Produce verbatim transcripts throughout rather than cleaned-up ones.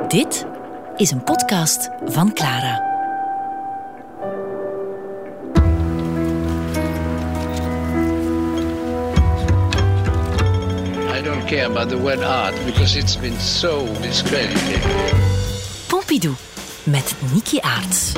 Dit is een podcast van Clara. I don't care about the word art because it's been so discredited. Pompidou met Niki Aerts.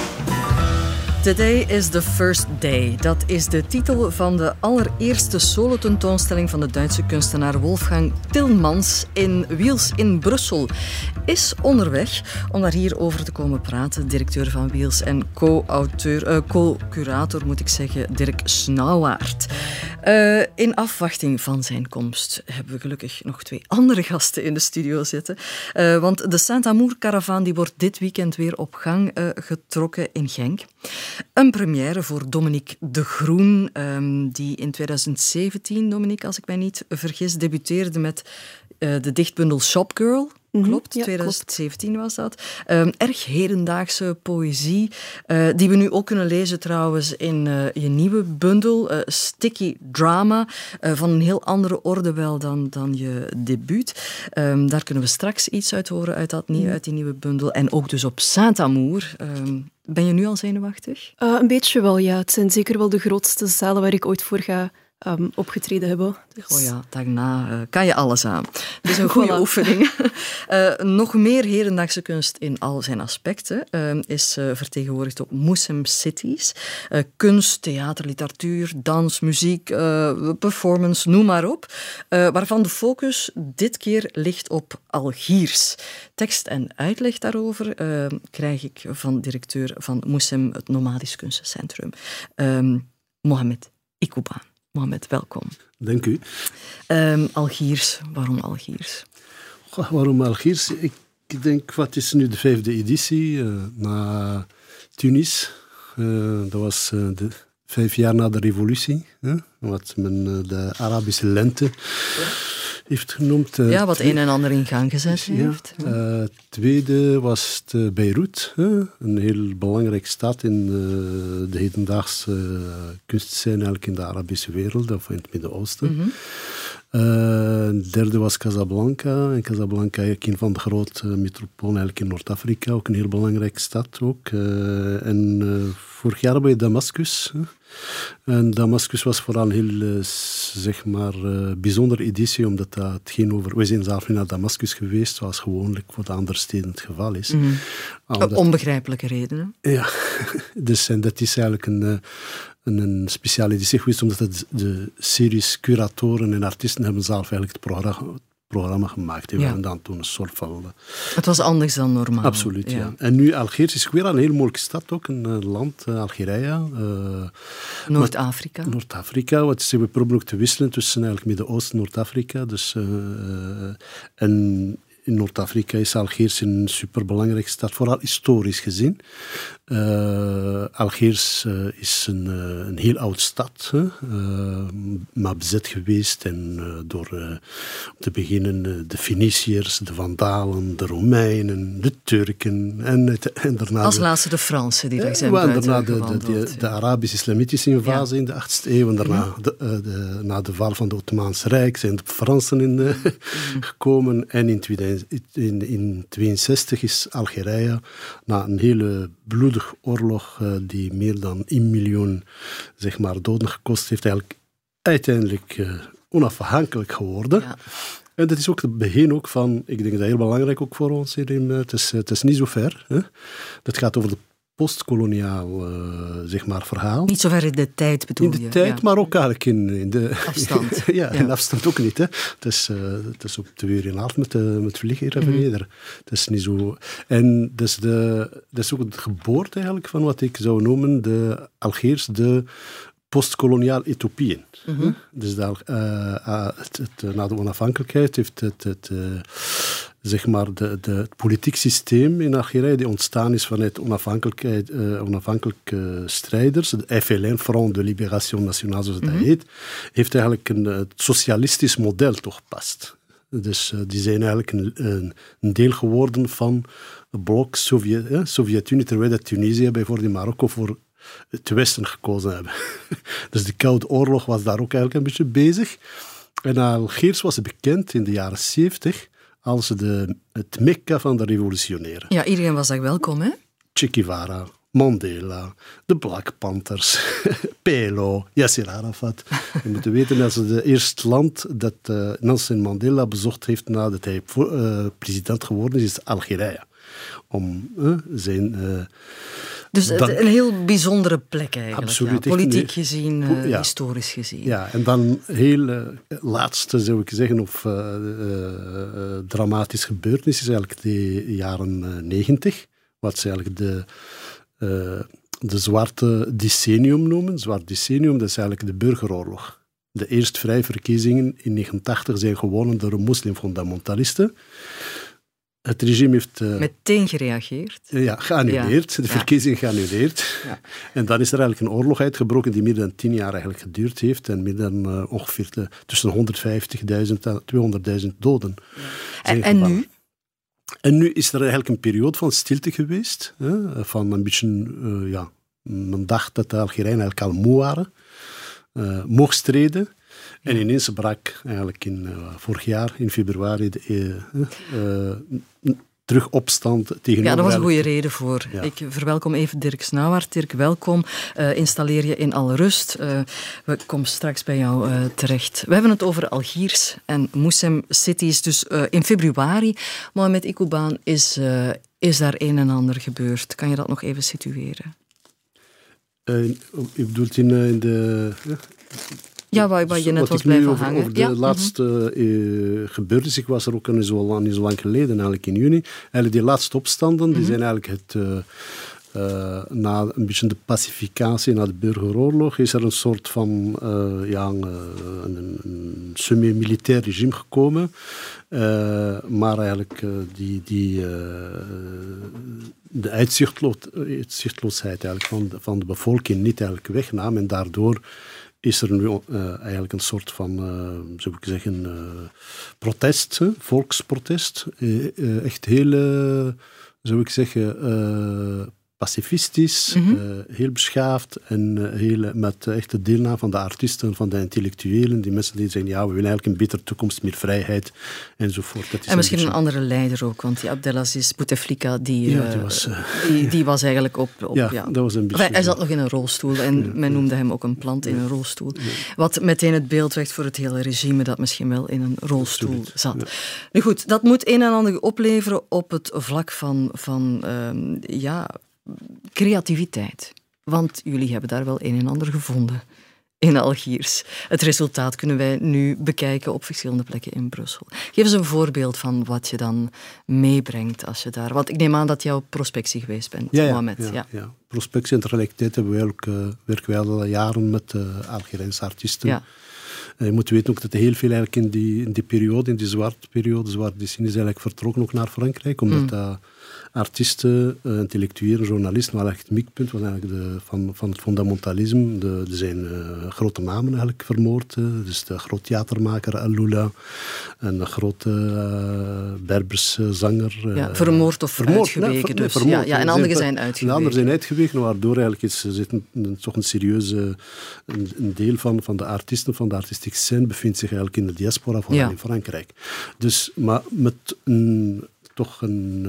Today is the first day. Dat is de titel van de allereerste solotentoonstelling van de Duitse kunstenaar Wolfgang Tillmans in Wiels in Brussel. Is onderweg om daar hier over te komen praten. Directeur van Wiels en co-auteur, uh, co-curator moet ik zeggen, Dirk Snauwaert. Uh, in afwachting van zijn komst hebben we gelukkig nog twee andere gasten in de studio zitten. Uh, want de Saint-Amour-karavaan die wordt dit weekend weer op gang uh, getrokken in Genk. Een première voor Dominique de Groen, um, die in twintig zeventien, Dominique, als ik mij niet vergis, debuteerde met uh, de dichtbundel Shopgirl. Klopt, mm-hmm, ja, twintig zeventien klopt. Was dat. Um, erg hedendaagse poëzie, uh, die we nu ook kunnen lezen trouwens in uh, je nieuwe bundel, uh, Sticky Drama, uh, van een heel andere orde wel dan, dan je debuut. Um, daar kunnen we straks iets uit horen uit, dat, mm. uit die nieuwe bundel. En ook dus op Saint-Amour. Um, ben je nu al zenuwachtig? Uh, een beetje wel, ja. Het zijn zeker wel de grootste zalen waar ik ooit voor ga Um, opgetreden hebben. Dus... Oh ja, daarna uh, kan je alles aan. Dat is een goede voilà. oefening. Uh, nog meer hedendaagse kunst in al zijn aspecten uh, is uh, vertegenwoordigd op Musim Cities. Uh, kunst, theater, literatuur, dans, muziek, uh, performance, noem maar op. Uh, waarvan de focus dit keer ligt op Algiers. Tekst en uitleg daarover uh, krijg ik van directeur van Musim, het Nomadisch Kunstencentrum, uh, Mohamed Ikouban. Mohamed, welkom. Dank u. Um, Algiers, waarom Algiers? Goh, waarom Algiers? Ik denk, wat is nu de vijfde editie? Uh, na Tunis. Uh, dat was uh, de, vijf jaar na de revolutie. Hè? Wat men uh, de Arabische lente heeft genoemd. Uh, ja, wat een en ander in gang gezet heeft. Ja. Uh, tweede was het, uh, Beirut. Hè? Een heel belangrijke stad in uh, de hedendaagse uh, kunstscène eigenlijk in de Arabische wereld, of in het Midden-Oosten. Mm-hmm. Uh, derde was Casablanca. En Casablanca is een van de grote metropolen eigenlijk in Noord-Afrika. Ook een heel belangrijke stad. Ook. Uh, en uh, vorig jaar bij Damascus. Hè? En Damascus was vooral een heel, uh, zeg maar, uh, bijzondere editie, omdat dat het ging over... We zijn zelf niet naar Damascus geweest, zoals gewoonlijk voor de andere steden het geval is. Mm. Omdat... Onbegrijpelijke redenen. Ja, dus en dat is eigenlijk een... Uh, Een, een speciale editie geweest, omdat het de series curatoren en artiesten hebben zelf eigenlijk het programma, het programma gemaakt. Die ja. waren dan toen een soort van... Uh, het was anders dan normaal. Absoluut, ja. ja. En nu Algiers is weer een heel mooie stad, ook een uh, land, uh, Algerije. Uh, Noord-Afrika. Wat, Noord-Afrika, wat is, we proberen ook te wisselen tussen eigenlijk Midden-Oosten en Noord-Afrika. Dus, uh, uh, en... In Noord-Afrika is Algiers een superbelangrijke stad, vooral historisch gezien. Uh, Algiers uh, is een, uh, een heel oud stad, hè? Uh, maar bezet geweest en, uh, door uh, om te beginnen uh, de Feniciërs, de Vandalen, de Romeinen, de Turken en, het, en daarna... Als de, laatste de Fransen die daar zijn uh, buiten daarna de, gewandeld. de, de, de Arabisch-Islamitische invasie ja. in de achtste eeuw en daarna ja. de, uh, de, na de val van het Ottomaanse Rijk zijn de Fransen in de, mm. gekomen en in tweeduizend In negentien tweeënzestig is Algerije, na een hele bloedige oorlog uh, die meer dan één miljoen zeg maar, doden gekost heeft, eigenlijk uiteindelijk uh, onafhankelijk geworden. Ja. En dat is ook het begin ook van, ik denk dat heel belangrijk ook voor ons hierin, uh, het, is, het is niet zo ver. Hè? Dat gaat over de postkoloniaal uh, zeg maar, verhaal. Niet zo ver in de tijd bedoel je? In de tijd, ja. maar ook eigenlijk in, in de... Afstand. ja, in ja. afstand ook niet. Hè. Het, is, uh, het is op twee uur en een half met, uh, met vliegen hier en mm-hmm. verder. Het is niet zo... En dat is, de, dat is ook het geboorte eigenlijk van wat ik zou noemen de Algiers, de postkoloniaal Ethiopië. Mm-hmm. Dus daar, uh, uh, het, het, na de onafhankelijkheid heeft het... het uh, zeg maar de, de, het politiek systeem in Algerije die ontstaan is vanuit onafhankelijkheid, uh, onafhankelijke uh, strijders, de F L N, Front de Libération Nationale, zoals mm-hmm. dat heet, heeft eigenlijk een uh, socialistisch model toegepast. Dus uh, die zijn eigenlijk een, een, een deel geworden van het blok Sovjet, eh, Sovjet-Unie, terwijl dat Tunesië bijvoorbeeld in Marokko voor het Westen gekozen hebben. Dus de Koude Oorlog was daar ook eigenlijk een beetje bezig. En Algiers was bekend in de jaren zeventig als de, het mekka van de revolutionairen. Ja, iedereen was daar welkom, hè? Che Guevara, Mandela, de Black Panthers, P L O, Yasser Arafat. Je moet weten dat het het eerste land dat uh, Nelson Mandela bezocht heeft nadat hij uh, president geworden is, is Algerije. Om uh, zijn... Uh, dus dan, een heel bijzondere plek eigenlijk. Absoluut. Ja. Politiek nee, gezien, uh, ja. historisch gezien. Ja, en dan heel uh, laatste, zou ik zeggen, of uh, uh, uh, dramatisch gebeurtenis is eigenlijk de jaren negentig. Wat ze eigenlijk de... Uh, de zwarte decennium noemen. Zwart decennium, dat is eigenlijk de burgeroorlog. De eerste vrije verkiezingen in negentien tachtig zijn gewonnen door moslimfundamentalisten. Het regime heeft... Uh, Meteen gereageerd. Ja, geannuleerd. Ja. De verkiezingen ja. geannuleerd. Ja. En dan is er eigenlijk een oorlog uitgebroken die meer dan tien jaar eigenlijk geduurd heeft en meer dan uh, ongeveer de, tussen honderdvijftigduizend en tweehonderdduizend doden. Ja. En, en nu? En nu is er eigenlijk een periode van stilte geweest. Hè, van een beetje, uh, ja, men dacht dat de Algerijnen eigenlijk al moe waren. Uh, mocht streden. Ja. En ineens brak eigenlijk in, uh, vorig jaar, in februari, de, uh, uh, terug opstand tegen... Ja, daar was een goede reden voor. Ja. Ik verwelkom even Dirk Snauwaard. Dirk, welkom. Uh, installeer je in alle rust. Uh, we komen straks bij jou uh, terecht. We hebben het over Algiers en Moussem Cities. Dus uh, in februari, Mohamed Iqubaan, is, uh, is daar een en ander gebeurd. Kan je dat nog even situeren? Uh, ik bedoel in, uh, in de... Uh, Ja, waar, waar je net was blijven over, hangen. over de ja. laatste uh, gebeurtenis, ik was er ook niet zo lang, niet zo lang geleden, eigenlijk in juni. Eigenlijk die laatste opstanden, die mm-hmm. zijn eigenlijk het... Uh, uh, na een beetje de pacificatie, na de burgeroorlog, is er een soort van uh, ja, een, een, een semi-militair regime gekomen. Uh, maar eigenlijk uh, die... die uh, de uitzichtloos, uitzichtloosheid eigenlijk van, de, van de bevolking niet eigenlijk wegnam en daardoor is er nu uh, eigenlijk een soort van, uh, zou ik zeggen, uh, protest, hè? Volksprotest. Uh, uh, echt heel, uh, zou ik zeggen, uh, pacifistisch, mm-hmm. uh, heel beschaafd en uh, heel, met uh, echte deelname van de artiesten, van de intellectuelen, die mensen die zeggen, ja, we willen eigenlijk een betere toekomst, meer vrijheid, enzovoort. Dat is en misschien een, beetje... een andere leider ook, want die Abdelaziz Bouteflika, die, ja, uh, die, was, uh, die, die was eigenlijk op... op ja, ja. dat was een beetje... Enfin, hij zat nog in een rolstoel en ja, men noemde hem ook een plant in een rolstoel. Ja. Wat meteen het beeld werd voor het hele regime dat misschien wel in een rolstoel Absoluut. zat. Ja. Nu goed, dat moet een en ander opleveren op het vlak van... van um, ja... creativiteit. Want jullie hebben daar wel een en ander gevonden in Algiers. Het resultaat kunnen wij nu bekijken op verschillende plekken in Brussel. Geef eens een voorbeeld van wat je dan meebrengt als je daar... Want ik neem aan dat jouw prospectie geweest bent, ja, ja, Mohamed. Ja, ja. ja. Prospectie en tegelijkertijd hebben wij ook, uh, werken wij al jaren met uh, Algerijnse artiesten. Ja. Uh, je moet weten ook dat heel veel eigenlijk in die, in die periode, in die zwarte periode, zwarte decennie, is eigenlijk vertrokken ook naar Frankrijk, omdat mm. uh, artiesten, uh, intellectuelen, journalisten, maar eigenlijk het mikpunt was eigenlijk de, van, van het fundamentalisme. De, er zijn uh, grote namen eigenlijk vermoord. Uh, dus de groot theatermaker Al-Lula, en een grote uh, Berberse zanger. Uh, ja, vermoord of vermoord, uitgeweken nee, ver, dus. Vermoord, ja, ja, en anderen zijn uitgeweken. En anderen zijn uitgeweken, waardoor eigenlijk is, er zit een, een, toch een serieuze een, een deel van, van de artiesten, van de artistieke scène, bevindt zich eigenlijk in de diaspora, vooral ja. in Frankrijk. Dus, maar met een... toch een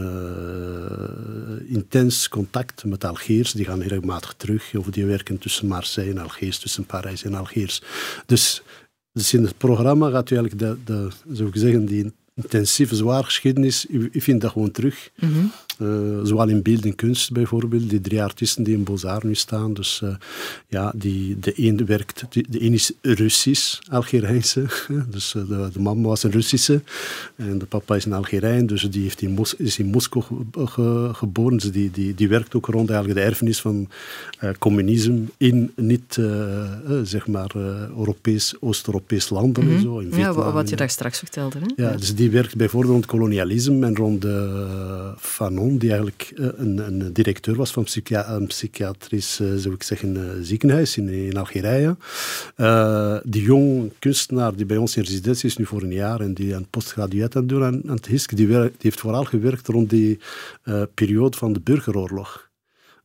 uh, intens contact met Algiers. Die gaan regelmatig terug. Of die werken tussen Marseille en Algiers, tussen Parijs en Algiers. Dus, dus in het programma gaat u eigenlijk de, de, zou ik zeggen, die intensieve, zware geschiedenis, u, u vindt dat gewoon terug. Mm-hmm. Uh, zowel in beeld en kunst bijvoorbeeld, die drie artiesten die in Beaux-Arts nu staan. Dus uh, ja, die, de een werkt, de, de een is Russisch, Algerijnse. Dus uh, de, de mama was een Russische en de papa is een Algerijn, dus die heeft in Mos- is in Moskou ge, ge, geboren. Dus die, die, die werkt ook rond eigenlijk de erfenis van uh, communisme in niet, uh, uh, zeg maar, uh, Europees, Oost-Europees landen. Mm-hmm. En zo, in Vietnam, ja, wat je daar straks vertelde. Hè? Ja, ja, dus die werkt bijvoorbeeld rond kolonialisme en rond de uh, Fanon, die eigenlijk uh, een, een directeur was van psychia- een psychiatrisch uh, zou ik zeggen, uh, ziekenhuis in, in Algerije. Uh, die jong kunstenaar die bij ons in residentie is nu voor een jaar en die een postgraduate aan doen aan, aan het H I S C, die, werkt, die heeft vooral gewerkt rond die uh, periode van de burgeroorlog.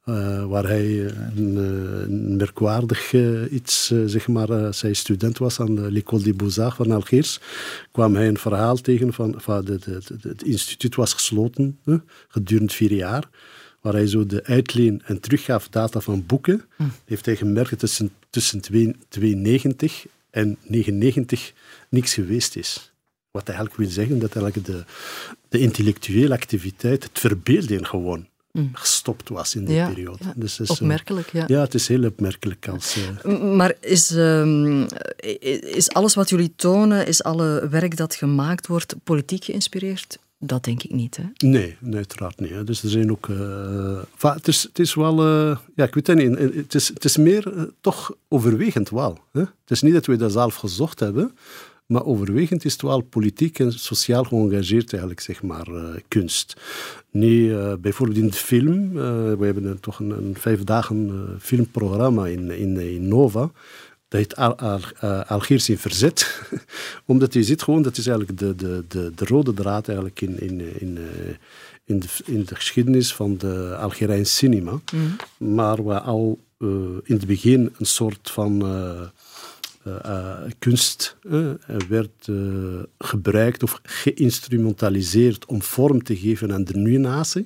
Uh, waar hij een, een merkwaardig uh, iets, uh, zeg maar, uh, als hij student was aan de l'École des Beaux-Arts van Algiers, kwam hij een verhaal tegen van, van de, de, de, het instituut was gesloten, uh, gedurende vier jaar, waar hij zo de uitleen- en teruggafdata van boeken, hm. heeft hij gemerkt dat tussen, tussen tweehonderdnegentig en negenennegentig niks geweest is. Wat eigenlijk wil zeggen dat eigenlijk de, de intellectuele activiteit, het verbeelden gewoon, mm. gestopt was in die ja, periode. Ja. Dus is, opmerkelijk, ja. Ja, het is heel opmerkelijk. Als, uh... Maar is, um, is alles wat jullie tonen, is alle werk dat gemaakt wordt, politiek geïnspireerd? Dat denk ik niet, hè? Nee, nee uiteraard niet. Hè. Dus er zijn ook... Uh, va, het, is, het is wel... Uh, ja, ik weet het niet. Het is, het is meer uh, toch overwegend wel. Hè. Het is niet dat we dat zelf gezocht hebben, maar overwegend is het wel politiek en sociaal geëngageerd eigenlijk, zeg maar, uh, kunst. Nee, uh, bijvoorbeeld in de film, uh, we hebben een, toch een, een vijf dagen uh, filmprogramma in, in, in Nova. Dat heet Al, Al, uh, Algiers in Verzet. Omdat je ziet gewoon, dat is eigenlijk de, de, de, de rode draad eigenlijk in, in, in, uh, in, de, in de geschiedenis van de Algerijnse cinema. Mm. Maar waar al uh, in het begin een soort van... Uh, Uh, uh, kunst uh, werd uh, gebruikt of geïnstrumentaliseerd om vorm te geven aan de nieuwe natie.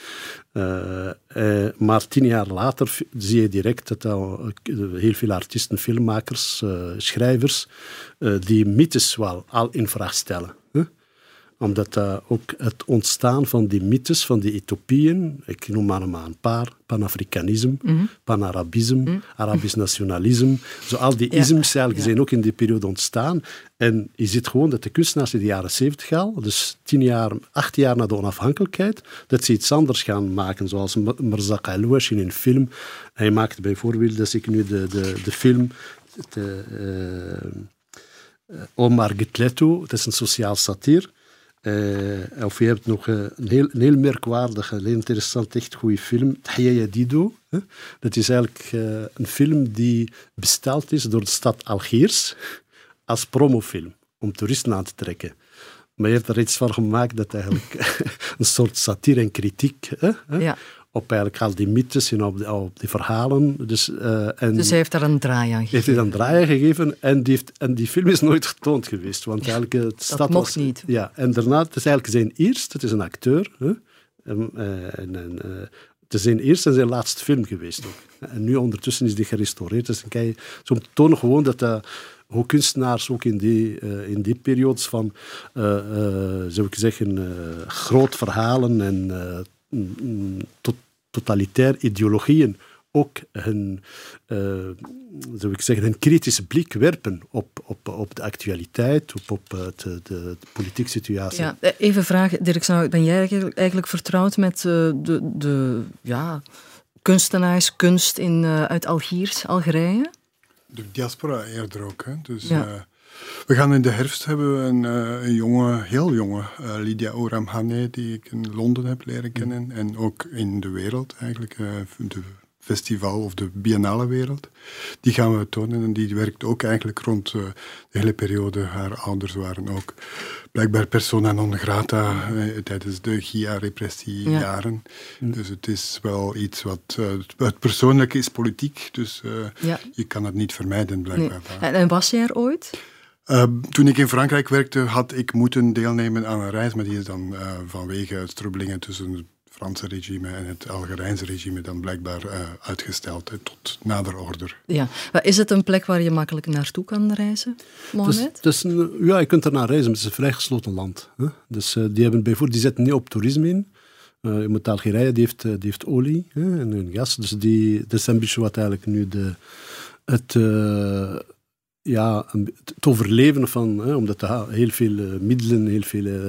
Uh, uh, maar tien jaar later f- zie je direct dat uh, heel veel artiesten, filmmakers, uh, schrijvers, uh, die mythes wel al in vraag stellen. Huh? Omdat uh, ook het ontstaan van die mythes, van die utopieën, ik noem maar een paar, Pan-Afrikanisme, mm-hmm. Pan-Arabisme, mm-hmm. Arabisch nationalisme, zo al die ja, isms eigenlijk ja. zijn ook in die periode ontstaan. En je ziet gewoon dat de kunstenaars in de jaren zeventig al, dus tien jaar, acht jaar na de onafhankelijkheid, dat ze iets anders gaan maken, zoals Merzak Alouache in een film. Hij maakt bijvoorbeeld, als ik nu de, de, de film... De, uh, Omar Gitleto, dat is een sociaal satire. Uh, of je hebt nog uh, een, heel, een heel merkwaardige, heel interessant, echt goede film, Tahia Yadido. Hè? Dat is eigenlijk uh, een film die besteld is door de stad Algiers als promofilm, om toeristen aan te trekken. Maar je hebt er iets van gemaakt dat eigenlijk een soort satire en kritiek hè? Ja. op eigenlijk al die mythes en op die, op die verhalen. Dus, uh, en dus hij heeft daar een draai aan gegeven. Heeft hij een draai aan gegeven en die, heeft, en die film is nooit getoond geweest. Want eigenlijk, het dat stad mocht was, niet. Ja, en daarna, het is eigenlijk zijn eerste, het is een acteur. Hè? En, uh, en, en, uh, het is zijn eerste en zijn laatste film geweest ook. En nu ondertussen is die gerestaureerd. Dus dan kan je zo tonen gewoon dat... Uh, hoe kunstenaars ook in die, uh, in die periodes van, uh, uh, zou ik zeggen, uh, groot verhalen en uh, tot, totalitair ideologieën ook hun, uh, zou ik zeggen, een kritische blik werpen op, op, op de actualiteit, op, op uh, de, de, de politieke situatie. Ja, even vragen, Dirk, ben jij eigenlijk vertrouwd met uh, de, de ja, kunstenaars, kunst in, uh, uit Algiers, Algerije? De diaspora eerder ook. Hè. Dus, ja. uh, we gaan in de herfst hebben we een, uh, een jonge, heel jonge, uh, Lydia Oramhane, die ik in Londen heb leren kennen. Mm. En ook in de wereld eigenlijk, uh, de festival of de biennale wereld. Die gaan we tonen en die werkt ook eigenlijk rond uh, de hele periode. Haar ouders waren ook blijkbaar persona non grata uh, tijdens de G I A-repressiejaren. Ja. Dus het is wel iets wat... Uh, het persoonlijke is politiek, dus uh, ja. je kan het niet vermijden, blijkbaar. Nee. En, en was jij er ooit? Uh, toen ik in Frankrijk werkte, had ik moeten deelnemen aan een reis, maar die is dan uh, vanwege strubbelingen tussen het Franse regime en het Algerijnse regime dan blijkbaar uh, uitgesteld hè, tot nader order. Ja, maar is het een plek waar je makkelijk naartoe kan reizen, Mohamed? Dus, dus, ja, je kunt er naar reizen, maar het is een vrij gesloten land. Hè? Dus uh, die, hebben bijvoorbeeld, die zetten niet op toerisme in. Uh, met Algerije, die heeft, die heeft olie hè, en gas. Dus die, dat is een beetje wat eigenlijk nu de, het... Uh, Ja, het overleven van, hè, omdat er heel veel uh, middelen, heel veel uh,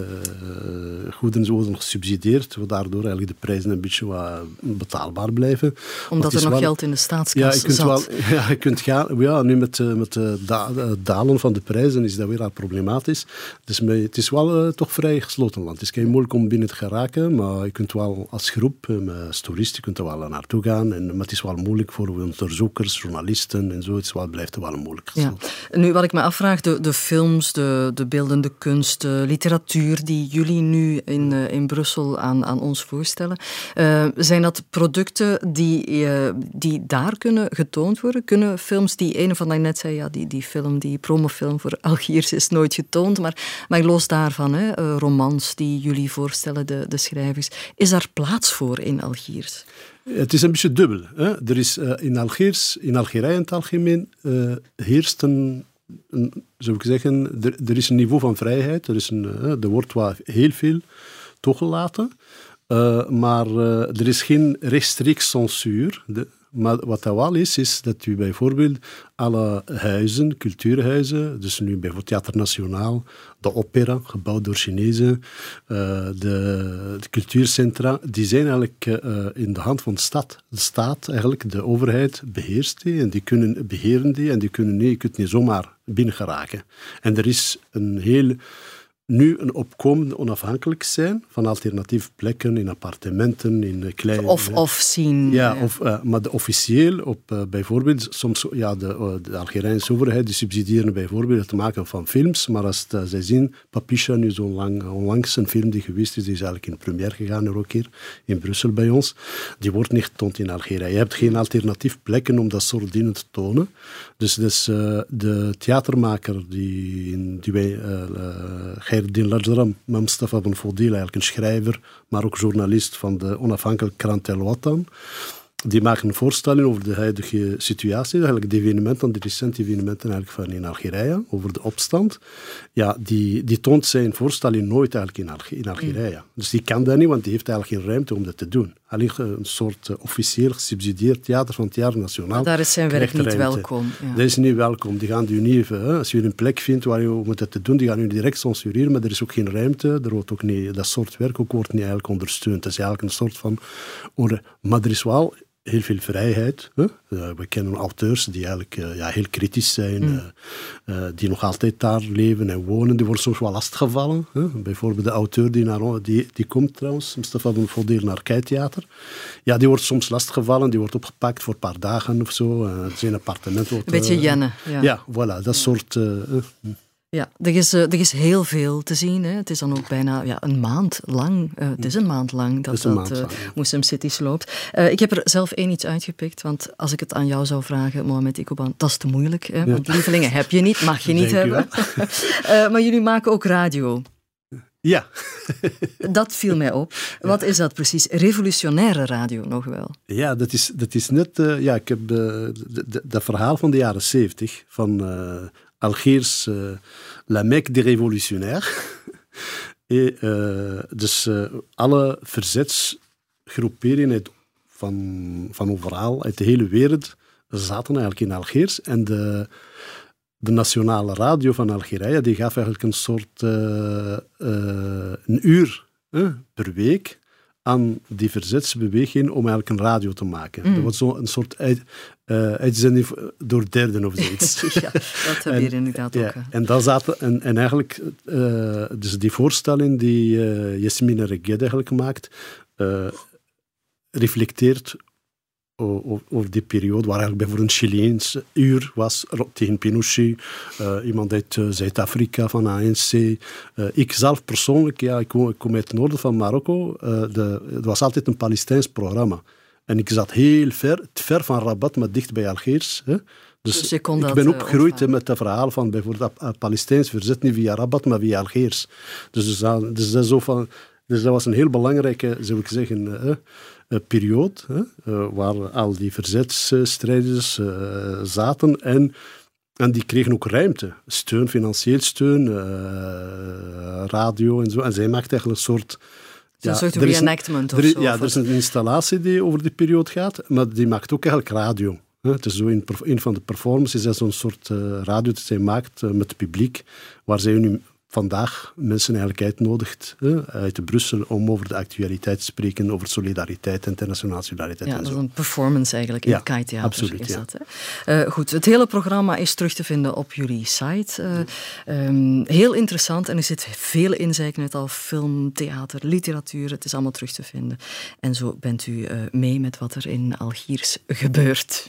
goederen worden gesubsidieerd, waardoor eigenlijk de prijzen een beetje wat betaalbaar blijven. Omdat er nog wel, geld in de staatskas ja, je kunt zat. Wel, ja, je kunt gaan, ja, nu met, uh, met uh, da, uh, dalen van de prijzen is dat weer al problematisch. Dus met, het is wel uh, toch vrij gesloten land. Het is geen moeilijk om binnen te geraken, maar je kunt wel als groep, uh, als toerist, je kunt er wel naartoe gaan. En, maar het is wel moeilijk voor onderzoekers, journalisten en zo. Het is wel, blijft er wel moeilijk gesloten. Ja. Nu, wat ik me afvraag, de, de films, de, de beeldende kunst, de literatuur die jullie nu in, uh, in Brussel aan, aan ons voorstellen. Uh, zijn dat producten die, uh, die daar kunnen getoond worden? Kunnen films die, een van dat net zei, ja, die, die film, die promofilm voor Algiers is nooit getoond, maar, maar los daarvan, hè, uh, romans die jullie voorstellen, de, de schrijvers, is daar plaats voor in Algiers? Het is een beetje dubbel. Hè? Er is uh, in Algiers, in Algerije in het algemeen, uh, heerst een, een, zou ik zeggen, er, er is een niveau van vrijheid. Er, is een, uh, er wordt wel heel veel toegelaten, uh, maar uh, er is geen rechtstreeks censuur. De, maar wat dat wel is, is dat u bijvoorbeeld alle huizen, cultuurhuizen, dus nu bijvoorbeeld Theater Nationaal, de opera, gebouwd door Chinezen, uh, de, de cultuurcentra, die zijn eigenlijk uh, in de hand van de stad. De staat, eigenlijk, de overheid, beheerst die en die kunnen beheren die en die kunnen niet, je kunt niet zomaar binnen geraken. En er is een heel... Nu een opkomende onafhankelijk zijn van alternatieve plekken in appartementen, in kleine... Of, of zien. Ja, ja. Of, uh, maar de officieel op uh, bijvoorbeeld, soms, ja, de, uh, de Algerijnse overheid die subsidiëren bijvoorbeeld het maken van films, maar als het, uh, zij zien, Papisha, nu zo'n lang, onlangs een film die geweest is, die is eigenlijk in première gegaan, er ook hier in Brussel bij ons, die wordt niet getoond in Algerije. Je hebt geen alternatief plekken om dat soort dingen te tonen. Dus, dus uh, de theatermaker die, die wij... Uh, uh, Din Lajram, Mustafa Ben Fodil, eigenlijk een schrijver, maar ook journalist van de onafhankelijke krant El Watan. Die maken een voorstelling over de huidige situatie, eigenlijk de evenementen, de recente evenementen eigenlijk van in Algerije, over de opstand. Ja, die, die toont zijn voorstelling nooit eigenlijk in, Alge- in Algerije. Mm. Dus die kan dat niet, want die heeft eigenlijk geen ruimte om dat te doen. Alleen een soort uh, officieel gesubsidieerd theater van het Theater Nationaal. Maar daar is zijn werk niet welkom. Ja. Dat is niet welkom. Die gaan u niet even, hè, als je een plek vindt waar je om dat te doen, die gaan u direct censureren, maar er is ook geen ruimte. Er wordt ook niet, dat soort werk ook wordt niet eigenlijk ondersteund. Het is eigenlijk een soort van... Maar er is wel... heel veel vrijheid. Hè? Uh, we kennen auteurs die eigenlijk uh, ja, heel kritisch zijn, mm. uh, uh, die nog altijd daar leven en wonen. Die worden soms wel lastiggevallen. Hè? Bijvoorbeeld de auteur die, naar, die, die komt trouwens, Mustafa Ben Fodil, naar Keitheater. Ja, die wordt soms lastiggevallen, die wordt opgepakt voor een paar dagen of zo. Uh, zijn appartement wordt... Een beetje jennen. Ja, ja voilà, dat ja. soort... Uh, uh, Ja, er is, er is heel veel te zien. Hè. Het is dan ook bijna ja, een maand lang. Uh, het is een maand lang dat dat, dat uh, Muslim Cities loopt. Uh, ik heb er zelf één iets uitgepikt, want als ik het aan jou zou vragen, Mohamed Ikoban, dat is te moeilijk. Hè, want ja. lievelingen heb je niet, mag je niet Denk hebben. uh, maar jullie maken ook radio. Ja. Dat viel mij op. Wat is dat precies? Revolutionaire radio nog wel? Ja, dat is, dat is net... Uh, ja, ik heb uh, dat verhaal van de jaren zeventig, van... Uh, Algiers, uh, la Mecque des révolutionnaires. Et, uh, dus uh, alle verzetsgroeperingen van, van overal, uit de hele wereld, zaten eigenlijk in Algiers. En de, de nationale radio van Algerije, die gaf eigenlijk een soort uh, uh, een uur uh, per week aan die verzetsbeweging om eigenlijk een radio te maken. Mm. Dat was zo een soort uit, uh, uitzending door derden of zoiets. Ja, dat heb je inderdaad ja, ook. En, dat zaten, en, en eigenlijk, uh, dus die voorstelling die uh, Yasmine Regued eigenlijk maakt, uh, reflecteert over die periode, waar eigenlijk bijvoorbeeld een Chileens uur was tegen Pinochet, uh, iemand uit uh, Zuid-Afrika van A N C. Uh, ik zelf persoonlijk, ja, ik kom, ik kom uit het noorden van Marokko, uh, de, het was altijd een Palestijns programma. En ik zat heel ver, ver van Rabat, maar dicht bij Algiers. Hè. Dus, dus ik dat, ben opgegroeid uh, met het verhaal van bijvoorbeeld uh, Palestijns verzet, niet via Rabat, maar via Algiers. Dus, dus, uh, dus, dat, zo van, dus dat was een heel belangrijke, zou ik zeggen, uh, uh, periode, uh, uh, waar al die verzetsstrijders uh, zaten en, en die kregen ook ruimte. Steun, financieel steun, uh, radio en zo. En zij maakte eigenlijk een soort... Ja, een soort reenactment of zo. Ja, er is een installatie die over die periode gaat, maar die maakt ook eigenlijk radio. Het is zo in een van de performances is zo'n soort uh, radio dat zij maakt uh, met het publiek, waar zij nu vandaag mensen eigenlijk uitnodigt uh, uit Brussel om over de actualiteit te spreken, over solidariteit, internationale solidariteit. Ja, en dat zo. is een performance eigenlijk in ja, het Keitheater. Absoluut, is ja. dat, hè? Uh, goed, het hele programma is terug te vinden op jullie site. Uh, um, heel interessant en er zit veel in, zei ik net al, film, theater, literatuur, het is allemaal terug te vinden. En zo bent u uh, mee met wat er in Algiers gebeurt.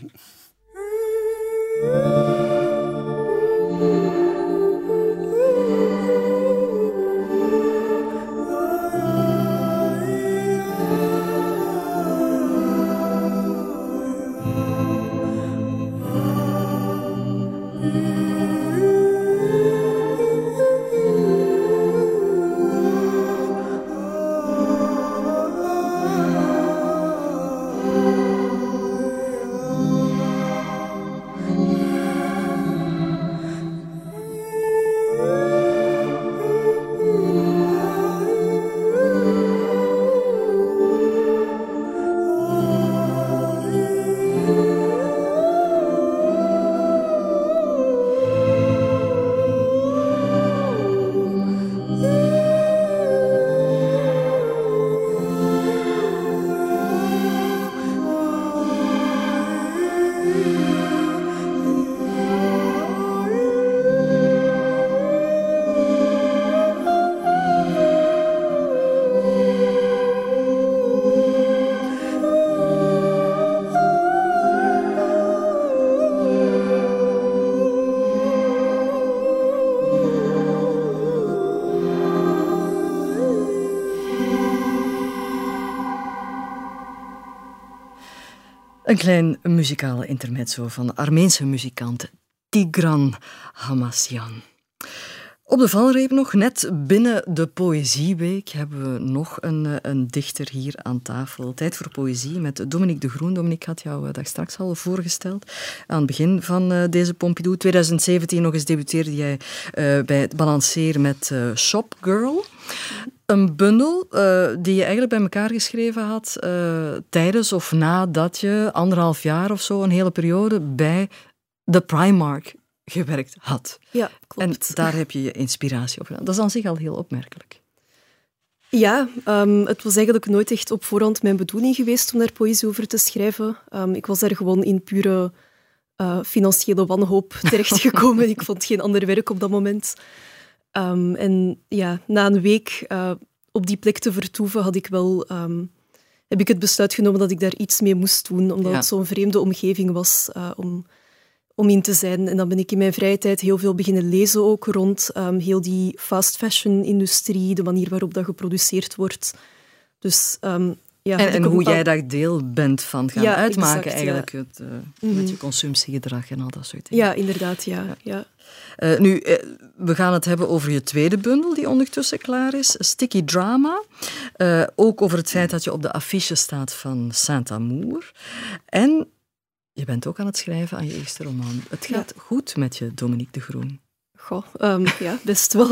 Een klein muzikale intermezzo van de Armeense muzikant Tigran Hamasyan. Op de valreep nog, net binnen de Poëzieweek, hebben we nog een, een dichter hier aan tafel. Tijd voor poëzie met Dominique de Groen. Dominique had jou daar straks al voorgesteld aan het begin van uh, deze Pompidou. twintig zeventien nog eens debuteerde jij uh, bij het balanceren met uh, Shop Girl. Een bundel uh, die je eigenlijk bij elkaar geschreven had uh, tijdens of nadat je anderhalf jaar of zo, een hele periode, bij de Primark gewerkt had. Ja, klopt. En daar heb je je inspiratie op gedaan. Dat is aan zich al heel opmerkelijk. Ja, um, het was eigenlijk nooit echt op voorhand mijn bedoeling geweest om daar poëzie over te schrijven. Um, ik was daar gewoon in pure uh, financiële wanhoop terechtgekomen. Ik vond geen ander werk op dat moment. Um, en ja, na een week uh, op die plek te vertoeven, had ik wel, um, heb ik het besluit genomen dat ik daar iets mee moest doen, omdat ja. het zo'n vreemde omgeving was uh, om... om in te zijn. En dan ben ik in mijn vrije tijd heel veel beginnen lezen ook rond um, heel die fast fashion-industrie, de manier waarop dat geproduceerd wordt. Dus, um, ja, en en hoe bepaald... jij daar deel bent van gaan ja, uitmaken, exact, eigenlijk, ja. het, uh, mm-hmm. met je consumptiegedrag en al dat soort dingen. Ja, inderdaad, ja. ja. ja. Uh, nu, uh, we gaan het hebben over je tweede bundel, die ondertussen klaar is, Sticky Drama. Uh, ook over het feit dat je op de affiche staat van Saint-Amour. En je bent ook aan het schrijven aan je eerste roman. Het gaat ja. goed met je, Dominique de Groen. Goh, um, ja, best wel.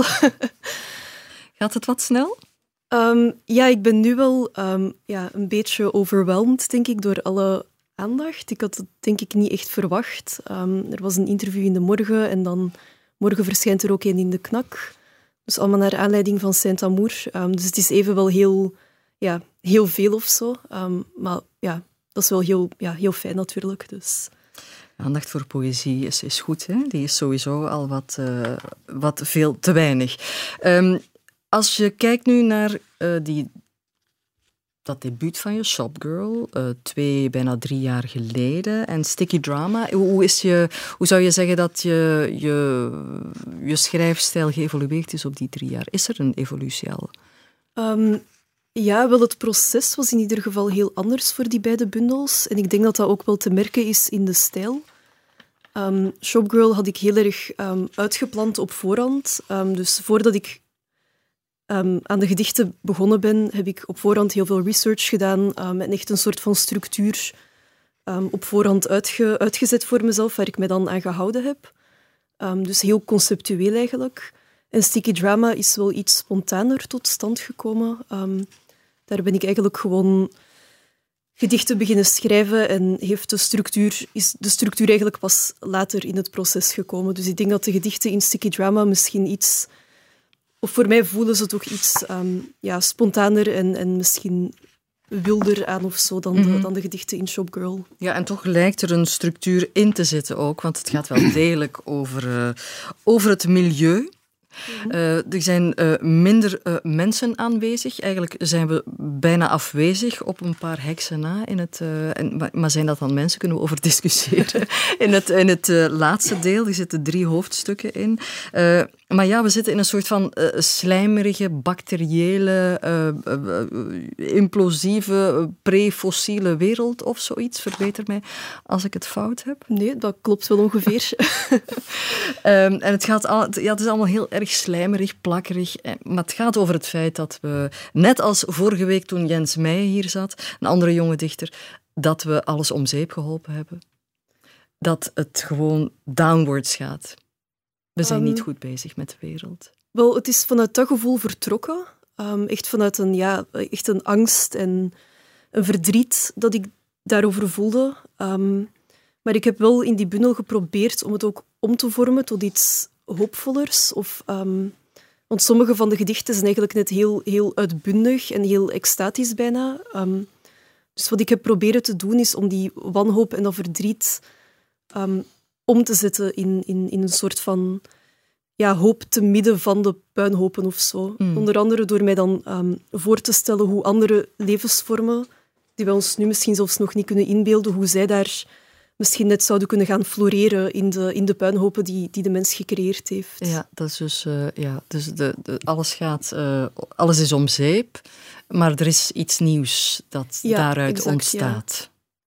Gaat het wat snel? Um, ja, ik ben nu wel um, ja, een beetje overweldigd, denk ik, door alle aandacht. Ik had het denk ik niet echt verwacht. Um, er was een interview in De Morgen en dan morgen verschijnt er ook een in De Knak. Dus allemaal naar aanleiding van Saint-Amour. Um, dus het is even wel heel, ja, heel veel of zo. Um, maar ja... Dat is wel heel, ja, heel fijn natuurlijk. Dus. Aandacht voor poëzie is, is goed. Hè? Die is sowieso al wat, uh, wat veel te weinig. Um, als je kijkt nu naar uh, die, dat debuut van je, Shopgirl, uh, twee, bijna drie jaar geleden, en Sticky Drama, hoe, is je, hoe zou je zeggen dat je, je, je schrijfstijl geëvolueerd is op die drie jaar? Is er een evolutie al? Um, Ja, wel, het proces was in ieder geval heel anders voor die beide bundels. En ik denk dat dat ook wel te merken is in de stijl. Um, Shopgirl had ik heel erg um, uitgepland op voorhand. Um, dus voordat ik um, aan de gedichten begonnen ben, heb ik op voorhand heel veel research gedaan um, en echt een soort van structuur um, op voorhand uitge- uitgezet voor mezelf, waar ik me dan aan gehouden heb. Um, dus heel conceptueel eigenlijk. En Sticky Drama is wel iets spontaner tot stand gekomen. Um, Daar ben ik eigenlijk gewoon gedichten beginnen schrijven en heeft de structuur, is de structuur eigenlijk pas later in het proces gekomen. Dus ik denk dat de gedichten in Sticky Drama misschien iets... Of voor mij voelen ze toch iets um, ja, spontaner en, en misschien wilder aan of zo dan, mm-hmm. de, dan de gedichten in Shopgirl. Ja, en toch lijkt er een structuur in te zitten ook, want het gaat wel degelijk over, uh, over het milieu. Uh, er zijn uh, minder uh, mensen aanwezig. Eigenlijk zijn we bijna afwezig op een paar heksen na. In het, uh, en, maar, maar zijn dat dan mensen? Kunnen we over discussiëren. in het, in het uh, laatste deel, er zitten drie hoofdstukken in. Uh, maar ja, we zitten in een soort van uh, slijmerige, bacteriële, uh, uh, uh, implosieve, pre-fossiele wereld of zoiets. Verbeter mij als ik het fout heb. Nee, dat klopt wel ongeveer. um, en het gaat al, ja, het is allemaal heel erg slijmerig, plakkerig. Maar het gaat over het feit dat we, net als vorige week toen Jens Meij hier zat, een andere jonge dichter, dat we alles om zeep geholpen hebben. Dat het gewoon downwards gaat. We zijn um, niet goed bezig met de wereld. Wel, het is vanuit dat gevoel vertrokken. Um, echt vanuit een, ja, echt een angst en een verdriet dat ik daarover voelde. Um, maar ik heb wel in die bundel geprobeerd om het ook om te vormen tot iets hoopvollers. Of, um, want sommige van de gedichten zijn eigenlijk net heel, heel uitbundig en heel extatisch bijna. Um, dus wat ik heb proberen te doen is om die wanhoop en dat verdriet um, om te zetten in, in, in een soort van ja, hoop te midden van de puinhopen of zo. Mm. Onder andere door mij dan um, voor te stellen hoe andere levensvormen, die wij ons nu misschien zelfs nog niet kunnen inbeelden, hoe zij daar misschien net zouden kunnen gaan floreren in de, in de puinhopen die, die de mens gecreëerd heeft. Ja, dat is dus, uh, ja, dus de, de, alles gaat, uh, alles is om zeep, maar er is iets nieuws dat ja, daaruit exact, ontstaat. Ja.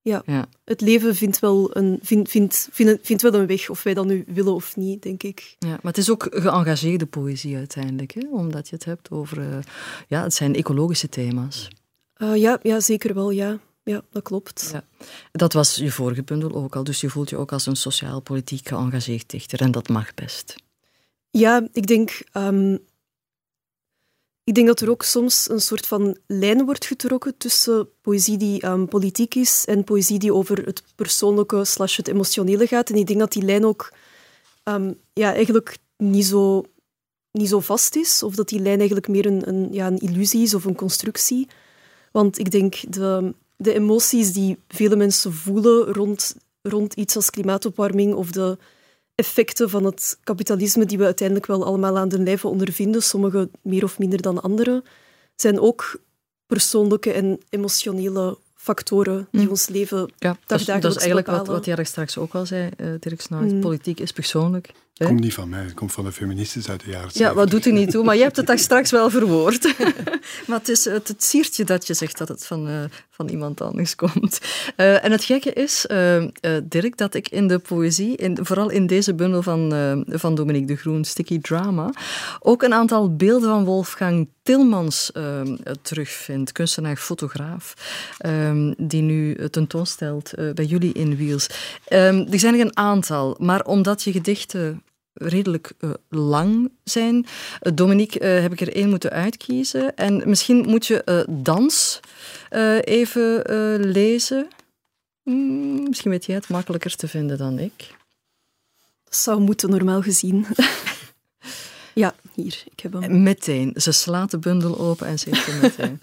Ja. Ja. Het leven vindt wel, een, vindt, vindt, vindt, vindt wel een weg, of wij dat nu willen of niet, denk ik. Ja, maar het is ook geëngageerde poëzie uiteindelijk, hè? Omdat je het hebt over... Uh, ja, het zijn ecologische thema's. Uh, ja, ja, zeker wel, ja. Ja, dat klopt. Ja. Dat was je vorige bundel ook al, dus je voelt je ook als een sociaal-politiek geëngageerd dichter en dat mag best. Ja, ik denk... Um, Ik denk dat er ook soms een soort van lijn wordt getrokken tussen poëzie die um, politiek is en poëzie die over het persoonlijke slash het emotionele gaat. En ik denk dat die lijn ook um, ja, eigenlijk niet zo, niet zo vast is, of dat die lijn eigenlijk meer een, een, ja, een illusie is of een constructie. Want ik denk de, de emoties die vele mensen voelen rond, rond iets als klimaatopwarming of de effecten van het kapitalisme die we uiteindelijk wel allemaal aan den lijve ondervinden, sommige meer of minder dan andere, zijn ook persoonlijke en emotionele factoren die mm. ons leven ja, dagdagelijks bepalen. Dat is eigenlijk wat, wat jij daar straks ook al zei, uh, Dirk Snauwert. Mm. Politiek is persoonlijk. Het komt niet van mij, het komt van de feministes uit de jaren zeventig. Ja, wat doet er niet toe, maar je hebt het daar straks wel verwoord. Maar het is het, het siertje dat je zegt dat het van, uh, van iemand anders komt. Uh, en het gekke is, uh, uh, Dirk, dat ik in de poëzie, in, vooral in deze bundel van, uh, van Dominique de Groen, Sticky Drama, ook een aantal beelden van Wolfgang Tillmans uh, terugvind, kunstenaar-fotograaf, uh, die nu tentoonstelt uh, bij jullie in Wiels. Uh, er zijn er een aantal, maar omdat je gedichten redelijk uh, lang zijn. Uh, Dominique, uh, heb ik er één moeten uitkiezen. En misschien moet je uh, Dans uh, even uh, lezen. Hmm, misschien weet jij het makkelijker te vinden dan ik. Dat zou moeten, normaal gezien. Ja, hier, ik heb hem. Meteen. Ze slaat de bundel open en ze heeft hem meteen.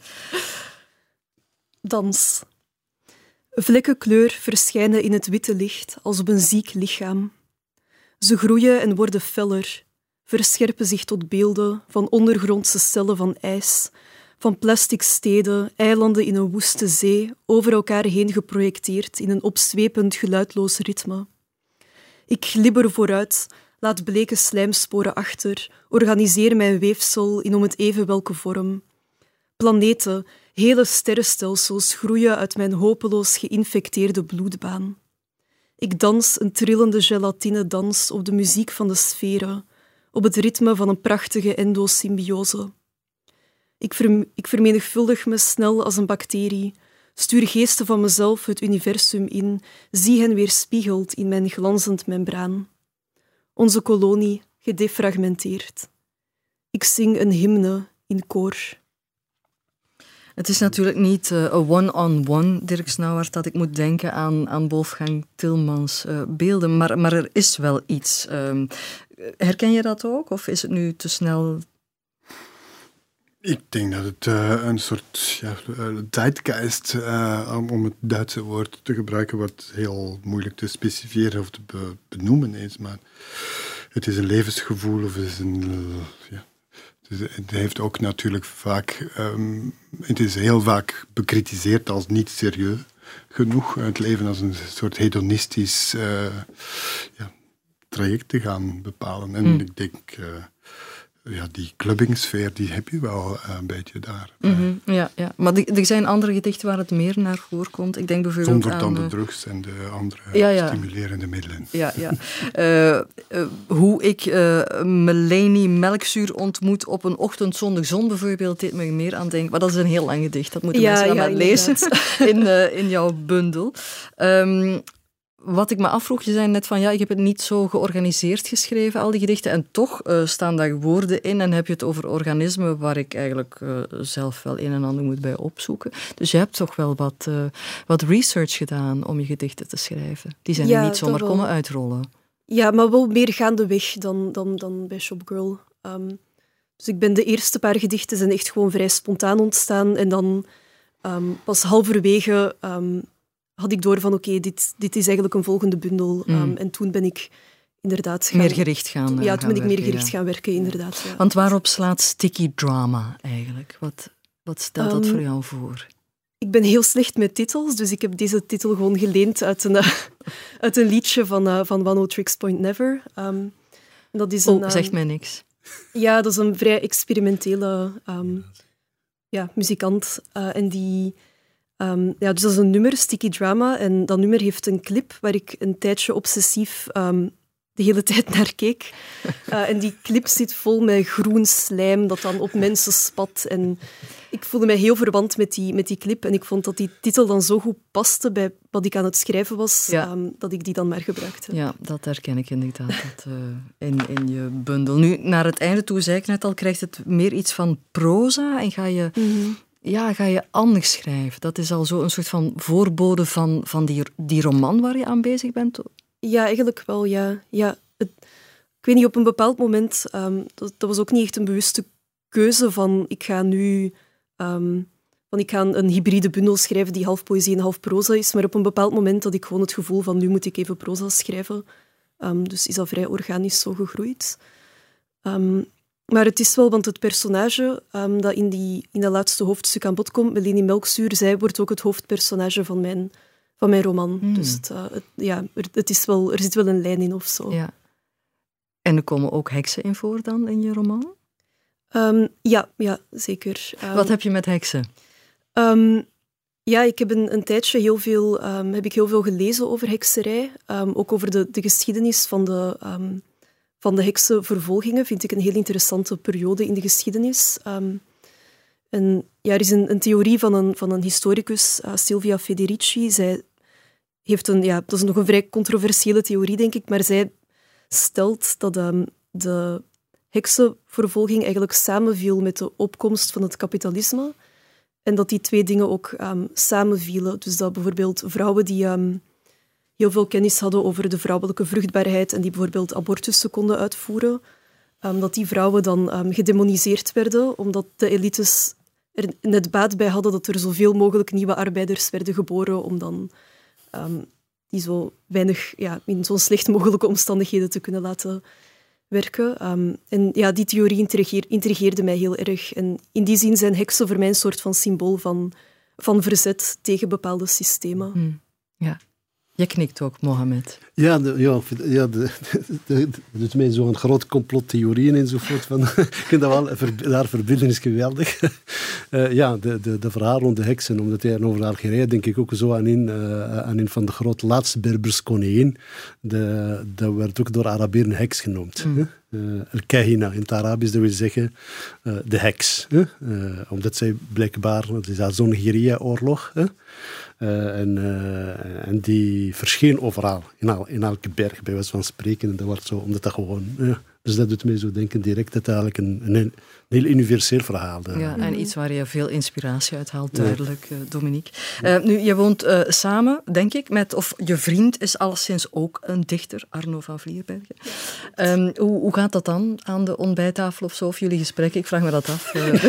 Dans. Vlekken kleur verschijnen in het witte licht als op een ziek lichaam. Ze groeien en worden feller, verscherpen zich tot beelden van ondergrondse cellen van ijs, van plastic steden, eilanden in een woeste zee, over elkaar heen geprojecteerd in een opzwepend geluidloos ritme. Ik glibber vooruit, laat bleke slijmsporen achter, organiseer mijn weefsel in om het even welke vorm. Planeten, hele sterrenstelsels groeien uit mijn hopeloos geïnfecteerde bloedbaan. Ik dans een trillende gelatine-dans op de muziek van de sferen, op het ritme van een prachtige endosymbiose. Ik, ver, ik vermenigvuldig me snel als een bacterie, stuur geesten van mezelf het universum in, zie hen weerspiegeld in mijn glanzend membraan. Onze kolonie gedefragmenteerd. Ik zing een hymne in koor. Het is natuurlijk niet uh, een one-on-one, Dirk Snauwert, dat ik moet denken aan, aan Wolfgang Tillmans uh, beelden, maar, maar er is wel iets. Um, herken je dat ook, of is het nu te snel? Ik denk dat het uh, een soort ja, zeitgeist, uh, om het Duitse woord te gebruiken, wat heel moeilijk te specifieren of te be- benoemen is, maar het is een levensgevoel of het is een... Uh, ja. Het heeft ook natuurlijk vaak, um, het is heel vaak bekritiseerd als niet serieus genoeg. Het leven als een soort hedonistisch uh, ja, traject te gaan bepalen. En mm. ik denk, uh, ja, die clubbingsfeer, die heb je wel uh, een beetje daar. Mm-hmm, ja, ja, maar er zijn andere gedichten waar het meer naar voorkomt. Ik denk bijvoorbeeld Zonder dan aan... de drugs en de andere ja, ja. stimulerende middelen. Ja, ja. Uh, uh, hoe ik uh, Melanie Melkzuur ontmoet op een ochtend zonder zon bijvoorbeeld, deed me meer aan denken. Maar dat is een heel lang gedicht, dat moeten ja, mensen dan ja, maar lezen in, uh, in jouw bundel. Um, Wat ik me afvroeg, je zei net van ja, ik heb het niet zo georganiseerd geschreven, al die gedichten, en toch uh, staan daar woorden in en heb je het over organismen waar ik eigenlijk uh, zelf wel een en ander moet bij opzoeken. Dus je hebt toch wel wat, uh, wat research gedaan om je gedichten te schrijven. Die zijn ja, er niet zomaar komen uitrollen. Ja, maar wel meer gaandeweg dan, dan, dan bij Shopgirl. Um, dus ik ben de eerste paar gedichten zijn echt gewoon vrij spontaan ontstaan en dan um, pas halverwege... Um, had ik door van oké, okay, dit, dit is eigenlijk een volgende bundel. Mm. Um, en toen ben ik inderdaad... Gaan, meer gericht gaan Ja, toen gaan ben ik werken, meer gericht ja. gaan werken, inderdaad. Ja. Want waarop slaat Sticky Drama eigenlijk? Wat, wat stelt um, dat voor jou voor? Ik ben heel slecht met titels, dus ik heb deze titel gewoon geleend uit een, uh, uit een liedje van, uh, van One Oh Tricks Point Never. Um, dat is een, oh, zegt mij niks. Ja, dat is een vrij experimentele um, ja, muzikant. Uh, en die... Um, ja, dus dat is een nummer, Sticky Drama. En dat nummer heeft een clip waar ik een tijdje obsessief um, de hele tijd naar keek. Uh, en die clip zit vol met groen slijm dat dan op mensen spat. En ik voelde mij heel verwant met die, met die clip. En ik vond dat die titel dan zo goed paste bij wat ik aan het schrijven was, ja. um, dat ik die dan maar gebruikte. Ja, dat herken ik inderdaad dat, uh, in, in je bundel. Nu, naar het einde toe, zei ik net al, krijgt het meer iets van proza en ga je... Mm-hmm. Ja, ga je anders schrijven? Dat is al zo een soort van voorbode van, van die, die roman waar je aan bezig bent? Ja, eigenlijk wel, ja. ja het, ik weet niet, op een bepaald moment... Um, dat, dat was ook niet echt een bewuste keuze van... Ik ga nu... Um, van ik ga een hybride bundel schrijven die half poëzie en half proza is. Maar op een bepaald moment had ik gewoon het gevoel van... Nu moet ik even proza schrijven. Um, dus is dat vrij organisch zo gegroeid. Um, Maar het is wel, want het personage um, dat in, die, in dat laatste hoofdstuk aan bod komt, Melanie Melkzuur, zij wordt ook het hoofdpersonage van mijn, van mijn roman. Mm. Dus het, uh, het, ja, er, het is wel, er zit wel een lijn in of zo. Ja. En er komen ook heksen in voor dan in je roman? Um, ja, ja, zeker. Um, Wat heb je met heksen? Um, ja, ik heb een, een tijdje heel veel, um, heb ik heel veel gelezen over hekserij. Um, ook over de, de geschiedenis van de... Um, Van de heksenvervolgingen vind ik een heel interessante periode in de geschiedenis. Um, en, ja, er is een, een theorie van een, van een historicus, uh, Silvia Federici. Zij heeft een, ja, dat is nog een vrij controversiële theorie, denk ik, maar zij stelt dat um, de heksenvervolging eigenlijk samenviel met de opkomst van het kapitalisme. En dat die twee dingen ook um, samenvielen. Dus dat bijvoorbeeld vrouwen die... Um, heel veel kennis hadden over de vrouwelijke vruchtbaarheid en die bijvoorbeeld abortussen konden uitvoeren, um, dat die vrouwen dan um, gedemoniseerd werden, omdat de elites er net baat bij hadden dat er zoveel mogelijk nieuwe arbeiders werden geboren, om dan um, die zo weinig, ja, in zo'n slecht mogelijke omstandigheden te kunnen laten werken. Um, en ja, die theorie intrigeer, intrigeerde mij heel erg. En in die zin zijn heksen voor mij een soort van symbool van, van verzet tegen bepaalde systemen. Hmm. Ja. Je knikt ook, Mohamed. Ja, de, ja, ja de, de, de, dus mij zo'n groot complottheorieën enzovoort. Van, ik vind dat wel, ver, daar verbeelden is geweldig. Uh, ja, de, de, de verhaal rond de heksen, omdat hij over Algerije denk ik ook zo aan een, uh, aan een van de grote laatste Berbers koningin. De, dat werd ook door Arabieren heks genoemd. Mm. Uh, El-Kahina in het Arabisch, dat wil zeggen uh, de heks. Uh, omdat zij blijkbaar, het is al zo'n Guerilla-oorlog. Uh, Uh, en, uh, en die verscheen overal, in, al, in elke berg, bij wijze van spreken. En dat wordt zo, omdat dat gewoon... Uh, dus dat doet mij zo denken direct dat het eigenlijk een, een, een heel universeel verhaal is. Ja, en iets waar je veel inspiratie uit haalt, duidelijk, uh, Dominique. Uh, nu, je woont uh, samen, denk ik, met... Of je vriend is alleszins ook een dichter, Arno van Vlierbergen. Um, hoe, hoe gaat dat dan aan de ontbijttafel of zo, of jullie gesprekken? Ik vraag me dat af. Uh.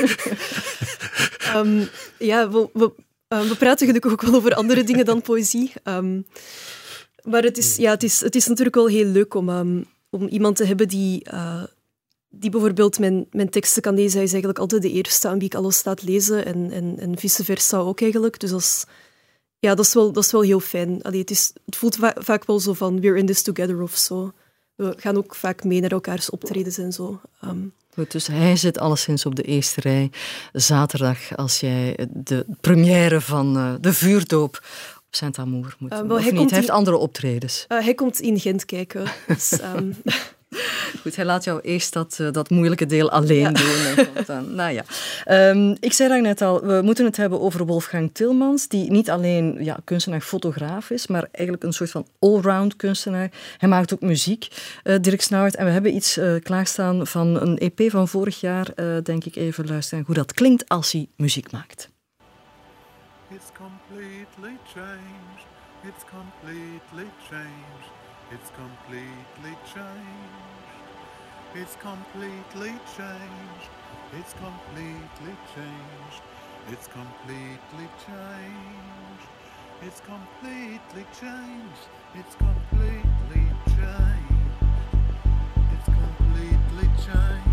um, ja, we... we Uh, we praten gelukkig ook wel over andere dingen dan poëzie. Um, maar het is, ja, het, is, het is natuurlijk wel heel leuk om, um, om iemand te hebben die, uh, die bijvoorbeeld mijn, mijn teksten kan lezen. Hij is eigenlijk altijd de eerste aan wie ik alles laat lezen en, en, en vice versa ook eigenlijk. Dus dat is, ja, dat is, wel, dat is wel heel fijn. Allee, het, is, het voelt va- vaak wel zo van we're in this together of zo. We gaan ook vaak mee naar elkaars optredens en zo. Um, Goed, dus hij zit alleszins op de eerste rij. Zaterdag, als jij de première van uh, de vuurdoop op Saint-Amour moet doen. Uh, of hij niet? Hij heeft in, andere optredens. Uh, hij komt in Gent kijken. Dus, um... Goed, hij laat jou eerst dat, uh, dat moeilijke deel alleen ja. doen. En komt dan, nou ja. Um, ik zei dat net al, we moeten het hebben over Wolfgang Tillmans, die niet alleen ja, kunstenaar-fotograaf is, maar eigenlijk een soort van allround kunstenaar. Hij maakt ook muziek, uh, Dirk Snauert. En we hebben iets uh, klaarstaan van een E P van vorig jaar, uh, denk ik even luisteren hoe dat klinkt als hij muziek maakt. It's completely changed. It's completely changed. It's completely changed. It's completely changed. It's completely changed. It's completely changed. It's completely changed. It's completely changed. It's completely changed.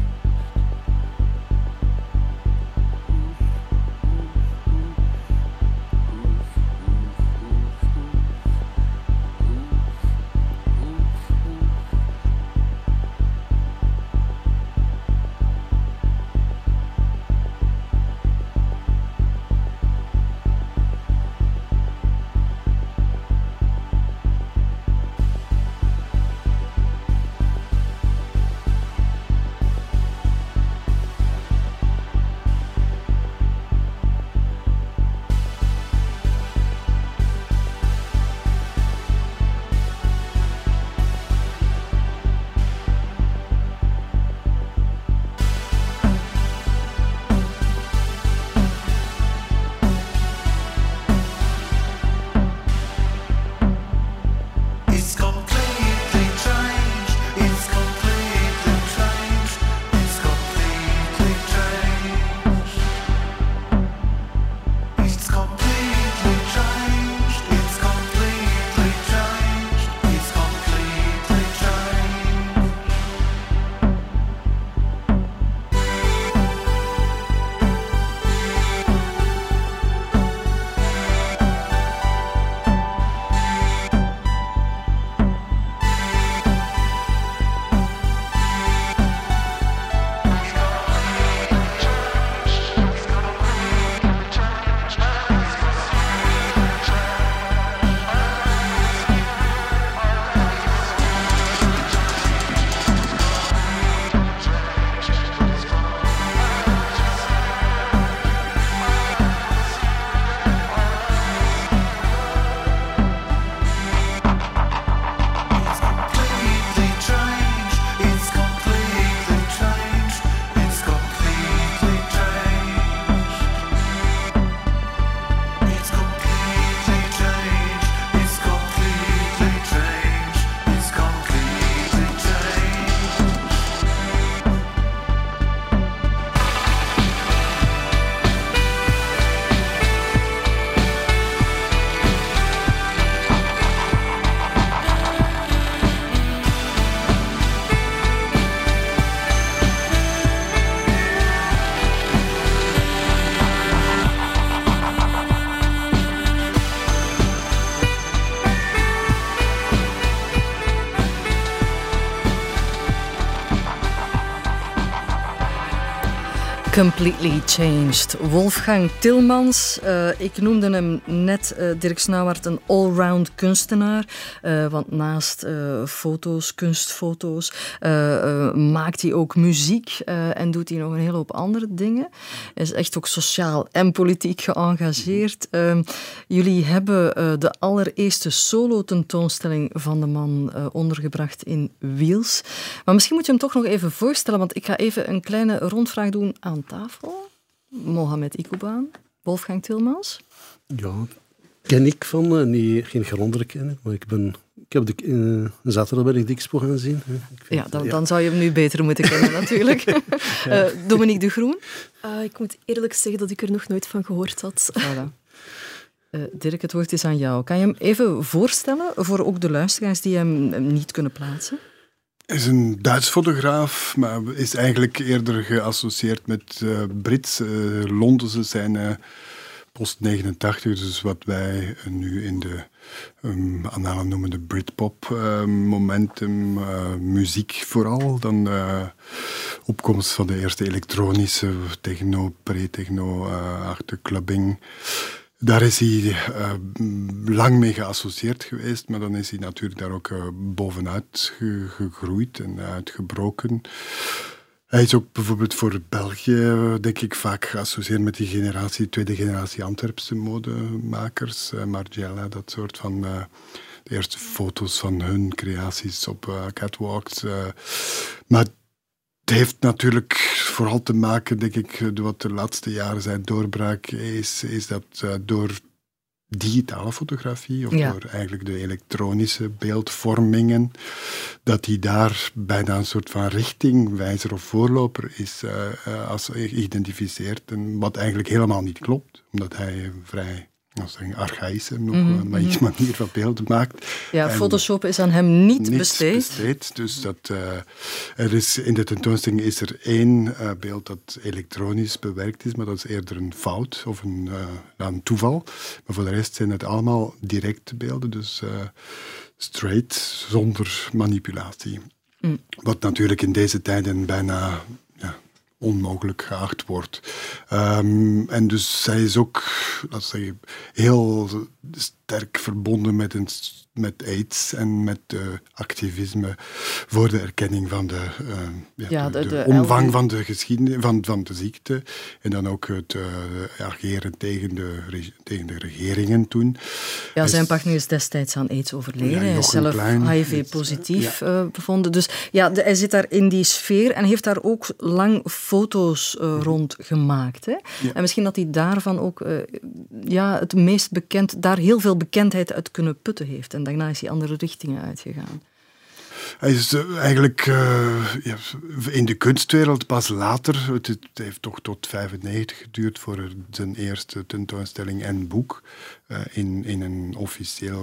Completely Changed. Wolfgang Tillmans. Uh, ik noemde hem net, uh, Dirk Snauwaert, een allround kunstenaar. Uh, want naast uh, foto's, kunstfoto's, uh, uh, maakt hij ook muziek uh, en doet hij nog een hele hoop andere dingen. Hij is echt ook sociaal en politiek geëngageerd. Uh, jullie hebben uh, de allereerste solo-tentoonstelling van de man uh, ondergebracht in Wiels. Maar misschien moet je hem toch nog even voorstellen, want ik ga even een kleine rondvraag doen aan tafel. Mohamed Ikuban, Wolfgang Tillmans. Ja, ken ik van, uh, niet, geen grondige kennen, maar ik, ben, ik heb de, uh, zaterdag ben ik de expo gaan zien. Uh, ik ja, dan, ja, dan zou je hem nu beter moeten kennen natuurlijk. uh, Dominique de Groen. Uh, ik moet eerlijk zeggen dat ik er nog nooit van gehoord had. Voilà. Uh, Dirk, het woord is aan jou. Kan je hem even voorstellen voor ook de luisteraars die hem niet kunnen plaatsen? Hij is een Duits fotograaf, maar is eigenlijk eerder geassocieerd met uh, Brits. Uh, Londense zijn uh, post negenentachtig, dus wat wij uh, nu in de um, annalen noemen de Britpop uh, momentum, uh, muziek vooral. Dan uh, opkomst van de eerste elektronische techno, pre-techno-achtige uh, clubbing. Daar is hij uh, lang mee geassocieerd geweest, maar dan is hij natuurlijk daar ook uh, bovenuit ge- gegroeid en uitgebroken. Hij is ook bijvoorbeeld voor België, denk ik, vaak geassocieerd met die generatie, tweede generatie Antwerpse modemakers. Uh, Margiela, dat soort van... Uh, de eerste foto's van hun creaties op uh, catwalks. Uh, maar het heeft natuurlijk vooral te maken, denk ik, wat de laatste jaren zijn doorbraak is, is dat uh, door digitale fotografie, of ja. door eigenlijk de elektronische beeldvormingen, dat hij daar bijna een soort van richtingwijzer of voorloper is uh, uh, als geïdentificeerd. En wat eigenlijk helemaal niet klopt, omdat hij vrij... Een archaïsche nog, mm-hmm. maar iets manier van beelden maakt. Ja, en Photoshop is aan hem niet besteed. besteed. Dus dat, uh, er is, in de tentoonstelling is er één uh, beeld dat elektronisch bewerkt is, maar dat is eerder een fout of een, uh, een toeval. Maar voor de rest zijn het allemaal directe beelden, dus uh, straight, zonder manipulatie. Mm. Wat natuurlijk in deze tijden bijna... Ja, onmogelijk geacht wordt. Um, en dus zij is ook, laten we zeggen, heel sterk verbonden met, een, met AIDS en met uh, activisme voor de erkenning van de, uh, ja, ja, de, de, de, de omvang L- van de geschiedenis, van, van de ziekte. En dan ook het uh, ageren tegen de, tegen de regeringen toen. Ja, zijn is, partner is destijds aan AIDS overleden. Ja, hij is zelf H I V-positief ja. uh, bevonden. Dus ja, de, hij zit daar in die sfeer en heeft daar ook lang foto's uh, mm-hmm. rond gemaakt. Hè? Ja. En misschien dat hij daarvan ook uh, ja, het meest bekend, daar heel veel bekendheid uit kunnen putten heeft. En daarna is hij andere richtingen uitgegaan. Hij is uh, eigenlijk uh, ja, in de kunstwereld pas later. Het, het heeft toch tot vijfennegentig geduurd voor zijn eerste tentoonstelling en boek uh, in, in een officieel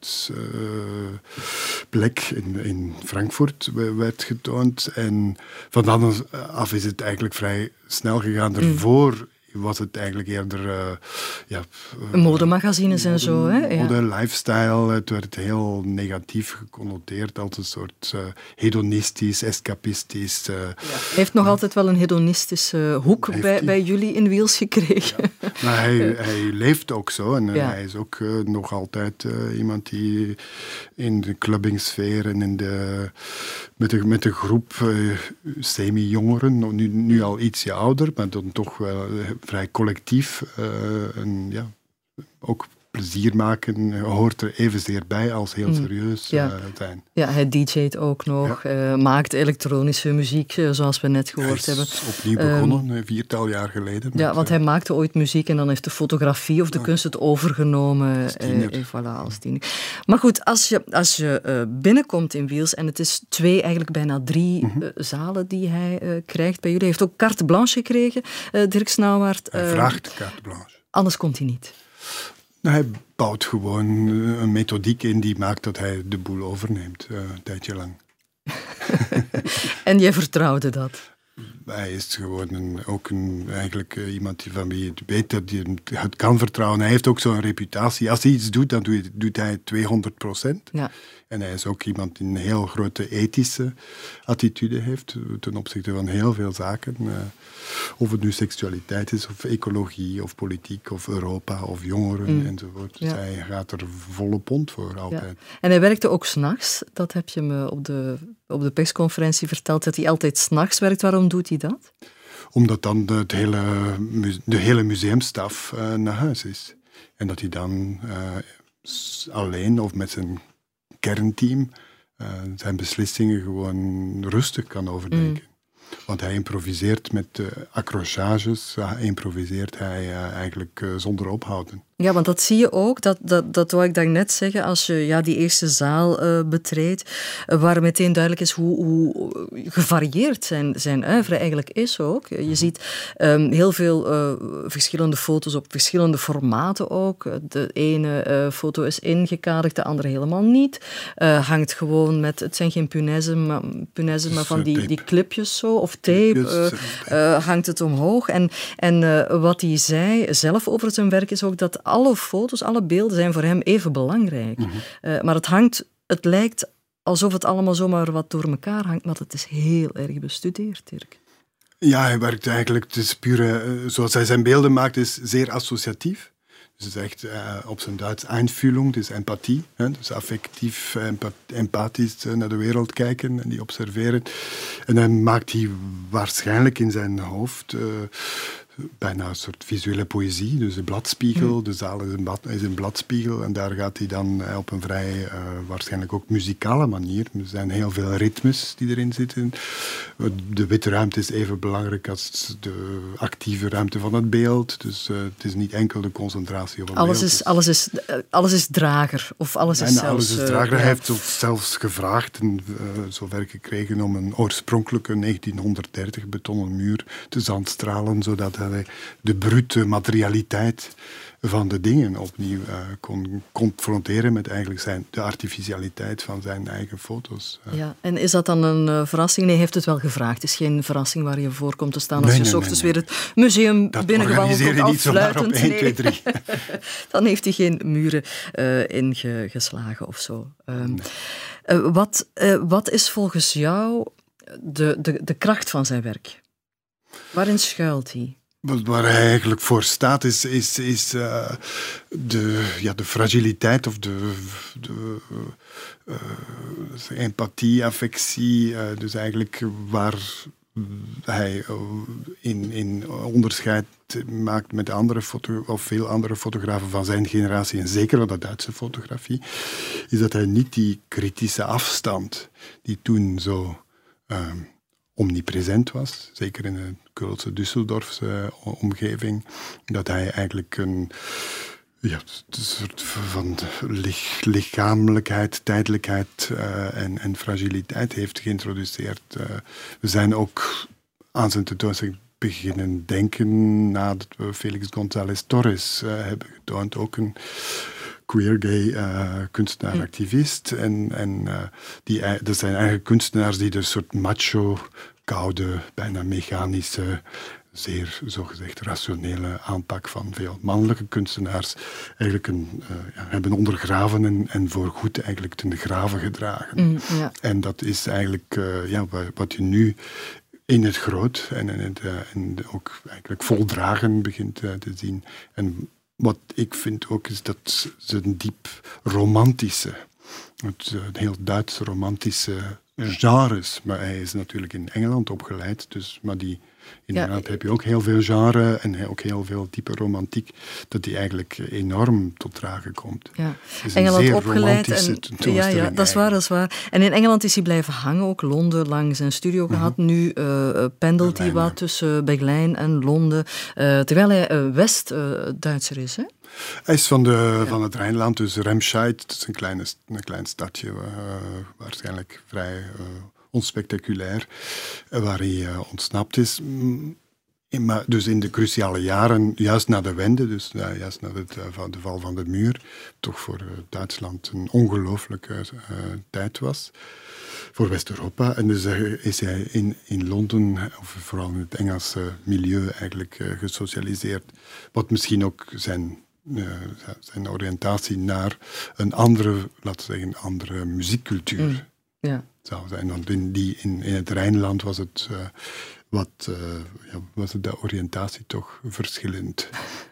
kunstplek uh, in, in Frankfurt werd getoond. En van dan af is het eigenlijk vrij snel gegaan. Daarvoor mm. was het eigenlijk eerder... Uh, ja, uh, modemagazines mode, en zo, hè? Ja. Mode, lifestyle. Het werd heel negatief geconnoteerd als een soort uh, hedonistisch, escapistisch... Uh, ja. Hij heeft nog uh, altijd wel een hedonistische hoek bij, bij jullie in Wiels gekregen. Ja. Maar hij, hij leeft ook zo. En ja. hij is ook uh, nog altijd uh, iemand die in de clubbingsfeer en in de, met, de, met de groep uh, semi-jongeren, nu, nu al ietsje ouder, maar dan toch wel... Uh, vrij collectief uh, en ja, ook plezier maken hoort er evenzeer bij als heel serieus mm, ja. uh, zijn. Ja, hij D J't ook nog, ja. uh, maakt elektronische muziek, uh, zoals we net gehoord hij is hebben. opnieuw begonnen, um, een viertal jaar geleden. Ja, met, want hij uh, maakte ooit muziek en dan heeft de fotografie of de ja. kunst het overgenomen. Als tiener. Uh, voilà, als tiener. Maar goed, als je, als je uh, binnenkomt in Wiels, en het is twee, eigenlijk bijna drie mm-hmm. uh, zalen die hij uh, krijgt bij jullie. Hij heeft ook carte blanche gekregen, uh, Dirk Snauwaert. Hij uh, vraagt carte blanche. Anders komt hij niet. Hij bouwt gewoon een methodiek in die maakt dat hij de boel overneemt, uh, een tijdje lang. En jij vertrouwde dat? hij is gewoon een, ook een, eigenlijk uh, iemand die van wie je weet dat je het kan vertrouwen. Hij heeft ook zo'n reputatie. Als hij iets doet, dan doet, doet hij tweehonderd procent. Ja. En hij is ook iemand die een heel grote ethische attitude heeft ten opzichte van heel veel zaken. Uh, of het nu seksualiteit is, of ecologie, of politiek, of Europa, of jongeren mm. enzovoort. Dus ja. hij gaat er volle pond voor altijd. Ja. En hij werkte ook 's nachts. Dat heb je me op de, op de persconferentie verteld, dat hij altijd 's nachts werkt. Waarom doet hij dat? Omdat dan het hele, de hele museumstaf uh, naar huis is. En dat hij dan uh, alleen of met zijn kernteam uh, zijn beslissingen gewoon rustig kan overdenken. Mm. Want hij improviseert met uh, accrochages, uh, improviseert hij uh, eigenlijk uh, zonder ophouden. Ja, want dat zie je ook, dat, dat, dat wou ik dan net zeggen, als je ja, die eerste zaal uh, betreedt, uh, waar meteen duidelijk is hoe, hoe gevarieerd zijn, zijn oeuvre eigenlijk is ook. Je ziet um, heel veel uh, verschillende foto's op verschillende formaten ook. De ene uh, foto is ingekaderd, de andere helemaal niet. Uh, hangt gewoon met, het zijn geen punaises, maar, punaises, maar van die, die clipjes zo, of tape, uh, uh, hangt het omhoog. En, en uh, wat hij zei zelf over zijn werk is ook dat alle foto's, alle beelden zijn voor hem even belangrijk. Mm-hmm. Uh, maar het hangt, het lijkt alsof het allemaal zomaar wat door elkaar hangt, maar het is heel erg bestudeerd, Dirk. Ja, hij werkt eigenlijk, het is puur, uh, zoals hij zijn beelden maakt, is zeer associatief. Dus het is echt uh, op zijn Duits Einfühlung, dus empathie. Hè? Dus affectief, empa- empathisch uh, naar de wereld kijken en die observeren. En dan maakt hij waarschijnlijk in zijn hoofd uh, bijna een soort visuele poëzie. Dus een bladspiegel, mm. de zaal is een, blad, is een bladspiegel. En daar gaat hij dan uh, op een vrij, uh, waarschijnlijk ook muzikale manier. Er zijn heel veel ritmes die erin zitten. De witte ruimte is even belangrijk als de actieve ruimte van het beeld. Dus uh, het is niet enkel de concentratie op een alles beeld. Is, alles, is, uh, alles is drager. Of alles is en zelfs... alles is drager. Uh, Hij ja. heeft zelfs gevraagd en uh, zover gekregen om een oorspronkelijke negentienhonderddertig betonnen muur te zandstralen, zodat hij de brute materialiteit van de dingen opnieuw uh, kon confronteren met eigenlijk zijn, de artificialiteit van zijn eigen foto's. Uh. Ja, en is dat dan een uh, verrassing? Nee, hij heeft het wel gevraagd. Het is geen verrassing waar je voor komt te staan als nee, je nee, 's ochtends nee, nee. weer het museum dat binnengewandeld komt, niet zomaar op één, nee. twee, drie. Dan heeft hij geen muren uh, ingeslagen of zo. Um, nee. uh, wat, uh, wat is volgens jou de, de, de kracht van zijn werk? Waarin schuilt hij? Waar hij eigenlijk voor staat is, is, is uh, de, ja, de fragiliteit of de, de uh, uh, empathie, affectie. Uh, dus eigenlijk waar hij uh, in, in onderscheid maakt met andere foto- of veel andere fotografen van zijn generatie, en zeker van de Duitse fotografie, is dat hij niet die kritische afstand die toen zo Uh, omnipresent was, zeker in de Keulse, Düsseldorfse uh, omgeving, dat hij eigenlijk een, ja, een soort van lich, lichamelijkheid, tijdelijkheid uh, en, en fragiliteit heeft geïntroduceerd. Uh, we zijn ook aan zijn tentoonstelling beginnen denken nadat we Felix González Torres uh, hebben getoond, ook een queer gay uh, kunstenaar-activist. Mm. En, en uh, die, dat zijn eigenlijk kunstenaars die de soort macho, koude, bijna mechanische, zeer zogezegd rationele aanpak van veel mannelijke kunstenaars eigenlijk een, uh, ja, hebben ondergraven en, en voorgoed eigenlijk ten grave gedragen. Mm, ja. En dat is eigenlijk uh, ja, wat je nu in het groot en, en, het, uh, en ook eigenlijk voldragen begint uh, te zien. En wat ik vind ook is dat ze een diep romantische, het, het heel Duits romantische genres, maar hij is natuurlijk in Engeland opgeleid, dus, maar die, in Engeland ja, heb je ook heel veel genre en ook heel veel diepe romantiek, dat die eigenlijk enorm tot dragen komt. Ja. Is Engeland opgeleid. En, ja, ja, dat is waar, dat is waar. En in Engeland is hij blijven hangen, ook Londen lang zijn studio gehad. Mm-hmm. Nu uh, pendelt hij wat tussen Berlijn en Londen, uh, terwijl hij uh, West-Duitser uh, is, hè? Hij is van, de, ja. van het Rijnland, dus Remscheid, dat is een, kleine, een klein stadje, uh, waarschijnlijk vrij uh, onspectaculair, uh, waar hij uh, ontsnapt is. Maar dus in de cruciale jaren, juist na de wende, dus ja, juist na het, uh, de val van de muur, toch voor uh, Duitsland een ongelooflijke uh, tijd was. Voor West-Europa. En dus uh, is hij in, in Londen, of vooral in het Engelse milieu, eigenlijk uh, gesocialiseerd. Wat misschien ook zijn, uh, zijn oriëntatie naar een andere, laten we zeggen, andere muziekcultuur mm. ja. zou zijn. Want in, die, in, in het Rijnland was het... Uh, Wat, uh, ja, was de oriëntatie toch verschillend.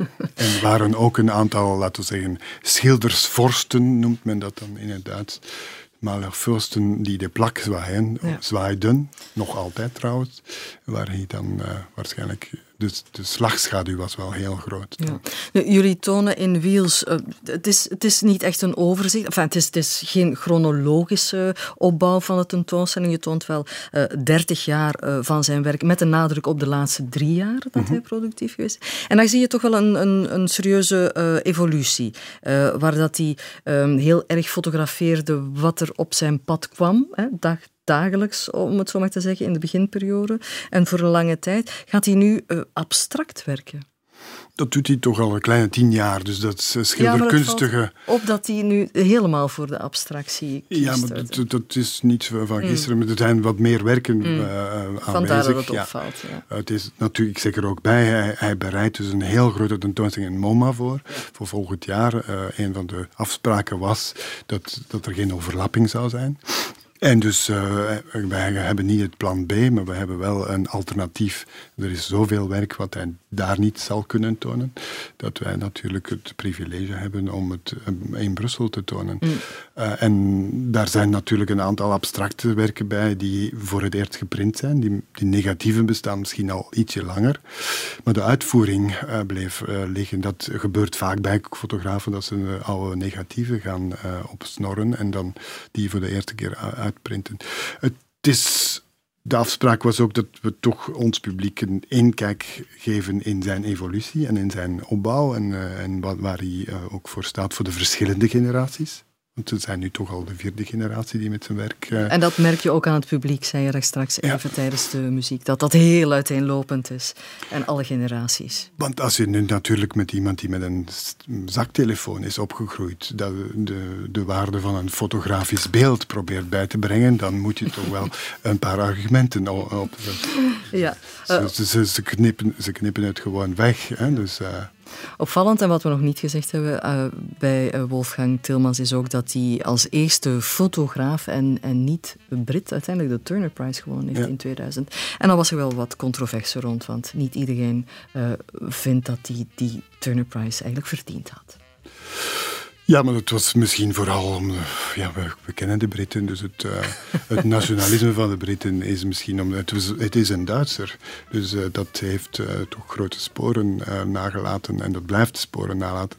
En waren ook een aantal, laten we zeggen, schildersvorsten, noemt men dat dan in het Duits. Malervorsten die de plak zwaaien, ja. zwaaiden, nog altijd trouwens, waar hij dan uh, waarschijnlijk... Dus de slagschaduw was wel heel groot. Ja. Nu, jullie tonen in Wheels... Uh, het, is, het is niet echt een overzicht. Enfin, het, is, het is geen chronologische opbouw van de tentoonstelling. Je toont wel uh, dertig jaar uh, van zijn werk, met een nadruk op de laatste drie jaar dat mm-hmm. hij productief geweest is. En dan zie je toch wel een, een, een serieuze uh, evolutie. Uh, waar dat hij um, heel erg fotografeerde wat er op zijn pad kwam. Hè, dag dagelijks, om het zo maar te zeggen, in de beginperiode. En voor een lange tijd gaat hij nu uh, abstract werken. Dat doet hij toch al een kleine tien jaar, dus dat is schilderkunstige... Ja, op dat hij nu helemaal voor de abstractie kiest. Ja, maar dat, dat is niet van gisteren, mm. er zijn wat meer werken mm. uh, aanwezig. Vandaar dat het opvalt, ja. ja. Het is natuurlijk, ik zeg er ook bij, hij, hij bereidt dus een heel grote tentoonstelling in MoMA voor, ja. voor volgend jaar. Uh, een van de afspraken was dat, dat er geen overlapping zou zijn. En dus uh, wij hebben niet het plan B, maar we hebben wel een alternatief. Er is zoveel werk wat hij daar niet zal kunnen tonen, dat wij natuurlijk het privilege hebben om het in Brussel te tonen. Mm. Uh, en daar zijn natuurlijk een aantal abstracte werken bij die voor het eerst geprint zijn. Die, die negatieven bestaan misschien al ietsje langer. Maar de uitvoering uh, bleef uh, liggen. Dat gebeurt vaak bij fotografen, dat ze de oude negatieven gaan uh, opsnorren en dan die voor de eerste keer uitprinten. Het is... De afspraak was ook dat we toch ons publiek een inkijk geven in zijn evolutie en in zijn opbouw en, uh, en wat, waar hij uh, ook voor staat voor de verschillende generaties. Want we zijn nu toch al de vierde generatie die met zijn werk... Uh... En dat merk je ook aan het publiek, zei je daar straks even ja. tijdens de muziek, dat dat heel uiteenlopend is. En alle generaties. Want als je nu natuurlijk met iemand die met een zaktelefoon is opgegroeid, dat de, de waarde van een fotografisch beeld probeert bij te brengen, dan moet je toch wel een paar argumenten opzetten. Ja. Uh, ze, ze, ze, knippen, ze knippen het gewoon weg. Hè? Dus... Uh, Opvallend, en wat we nog niet gezegd hebben uh, bij uh, Wolfgang Tillmans, is ook dat hij als eerste fotograaf en, en niet Brit uiteindelijk de Turner Prize gewonnen heeft ja. in tweeduizend. En dan was er wel wat controverse rond, want niet iedereen uh, vindt dat hij die Turner Prize eigenlijk verdiend had. Ja, maar het was misschien vooral om... Ja, we, we kennen de Britten, dus het, uh, het nationalisme van de Britten is misschien... Om, het, was, het is een Duitser, dus uh, dat heeft uh, toch grote sporen uh, nagelaten en dat blijft sporen nalaten.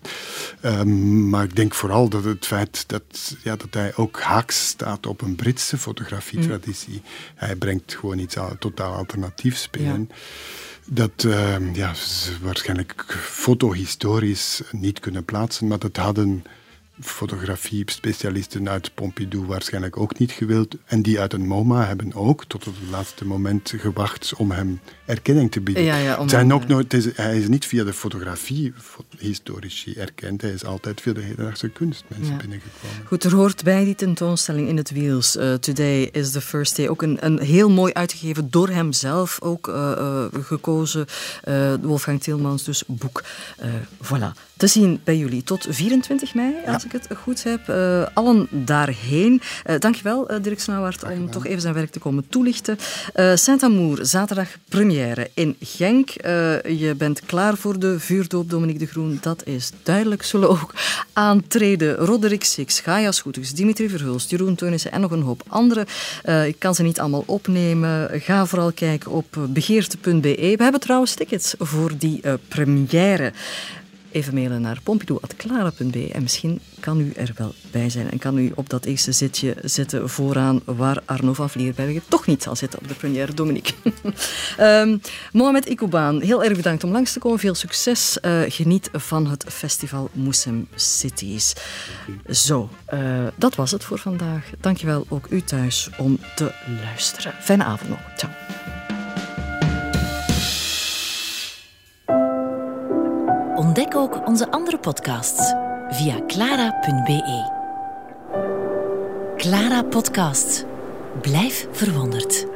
Um, maar ik denk vooral dat het feit dat, ja, dat hij ook haaks staat op een Britse fotografietraditie. Mm. Hij brengt gewoon iets totaal alternatiefs binnen. Ja. Dat uh, ja, ze waarschijnlijk fotohistorisch niet kunnen plaatsen, maar dat hadden fotografie-specialisten uit Pompidou waarschijnlijk ook niet gewild. En die uit een MoMA hebben ook tot het laatste moment gewacht om hem erkenning te bieden. Ja, ja, om zijn hem, ook nooit, is, hij is niet via de fotografie-historici erkend, hij is altijd via de hedendaagse kunst mensen ja. binnengekomen. Goed, er hoort bij die tentoonstelling in het Wheels. Uh, Today is the First Day. Ook een, een heel mooi uitgegeven, door hemzelf ook uh, uh, gekozen, uh, Wolfgang Tillmans, dus boek. Uh, voilà. Te zien bij jullie tot vierentwintig mei, als ja. ik het goed heb. Uh, allen daarheen. Uh, dankjewel, uh, Dirk Snauwaard, om toch even zijn werk te komen toelichten. Uh, Saint-Amour, zaterdag première in Genk. Uh, je bent klaar voor de vuurdoop, Dominique de Groen. Dat is duidelijk. Zullen ook aantreden Roderick Six, Gaia Schoeters, Dimitri Verhulst, Jeroen Teunissen en nog een hoop anderen. Uh, ik kan ze niet allemaal opnemen. Ga vooral kijken op begeerte punt be. We hebben trouwens tickets voor die uh, première. Even mailen naar pompidou punt clara punt be en misschien kan u er wel bij zijn en kan u op dat eerste zitje zitten vooraan waar Arno van Vlierbergen toch niet zal zitten op de première, Dominique. um, Mohamed Ikoubaan, heel erg bedankt om langs te komen. Veel succes. Uh, geniet van het festival Musem Cities. Zo, uh, dat was het voor vandaag. Dankjewel ook u thuis om te luisteren. Fijne avond nog. Ciao. ook onze andere podcasts via clara punt b e. Clara Podcast. Blijf verwonderd.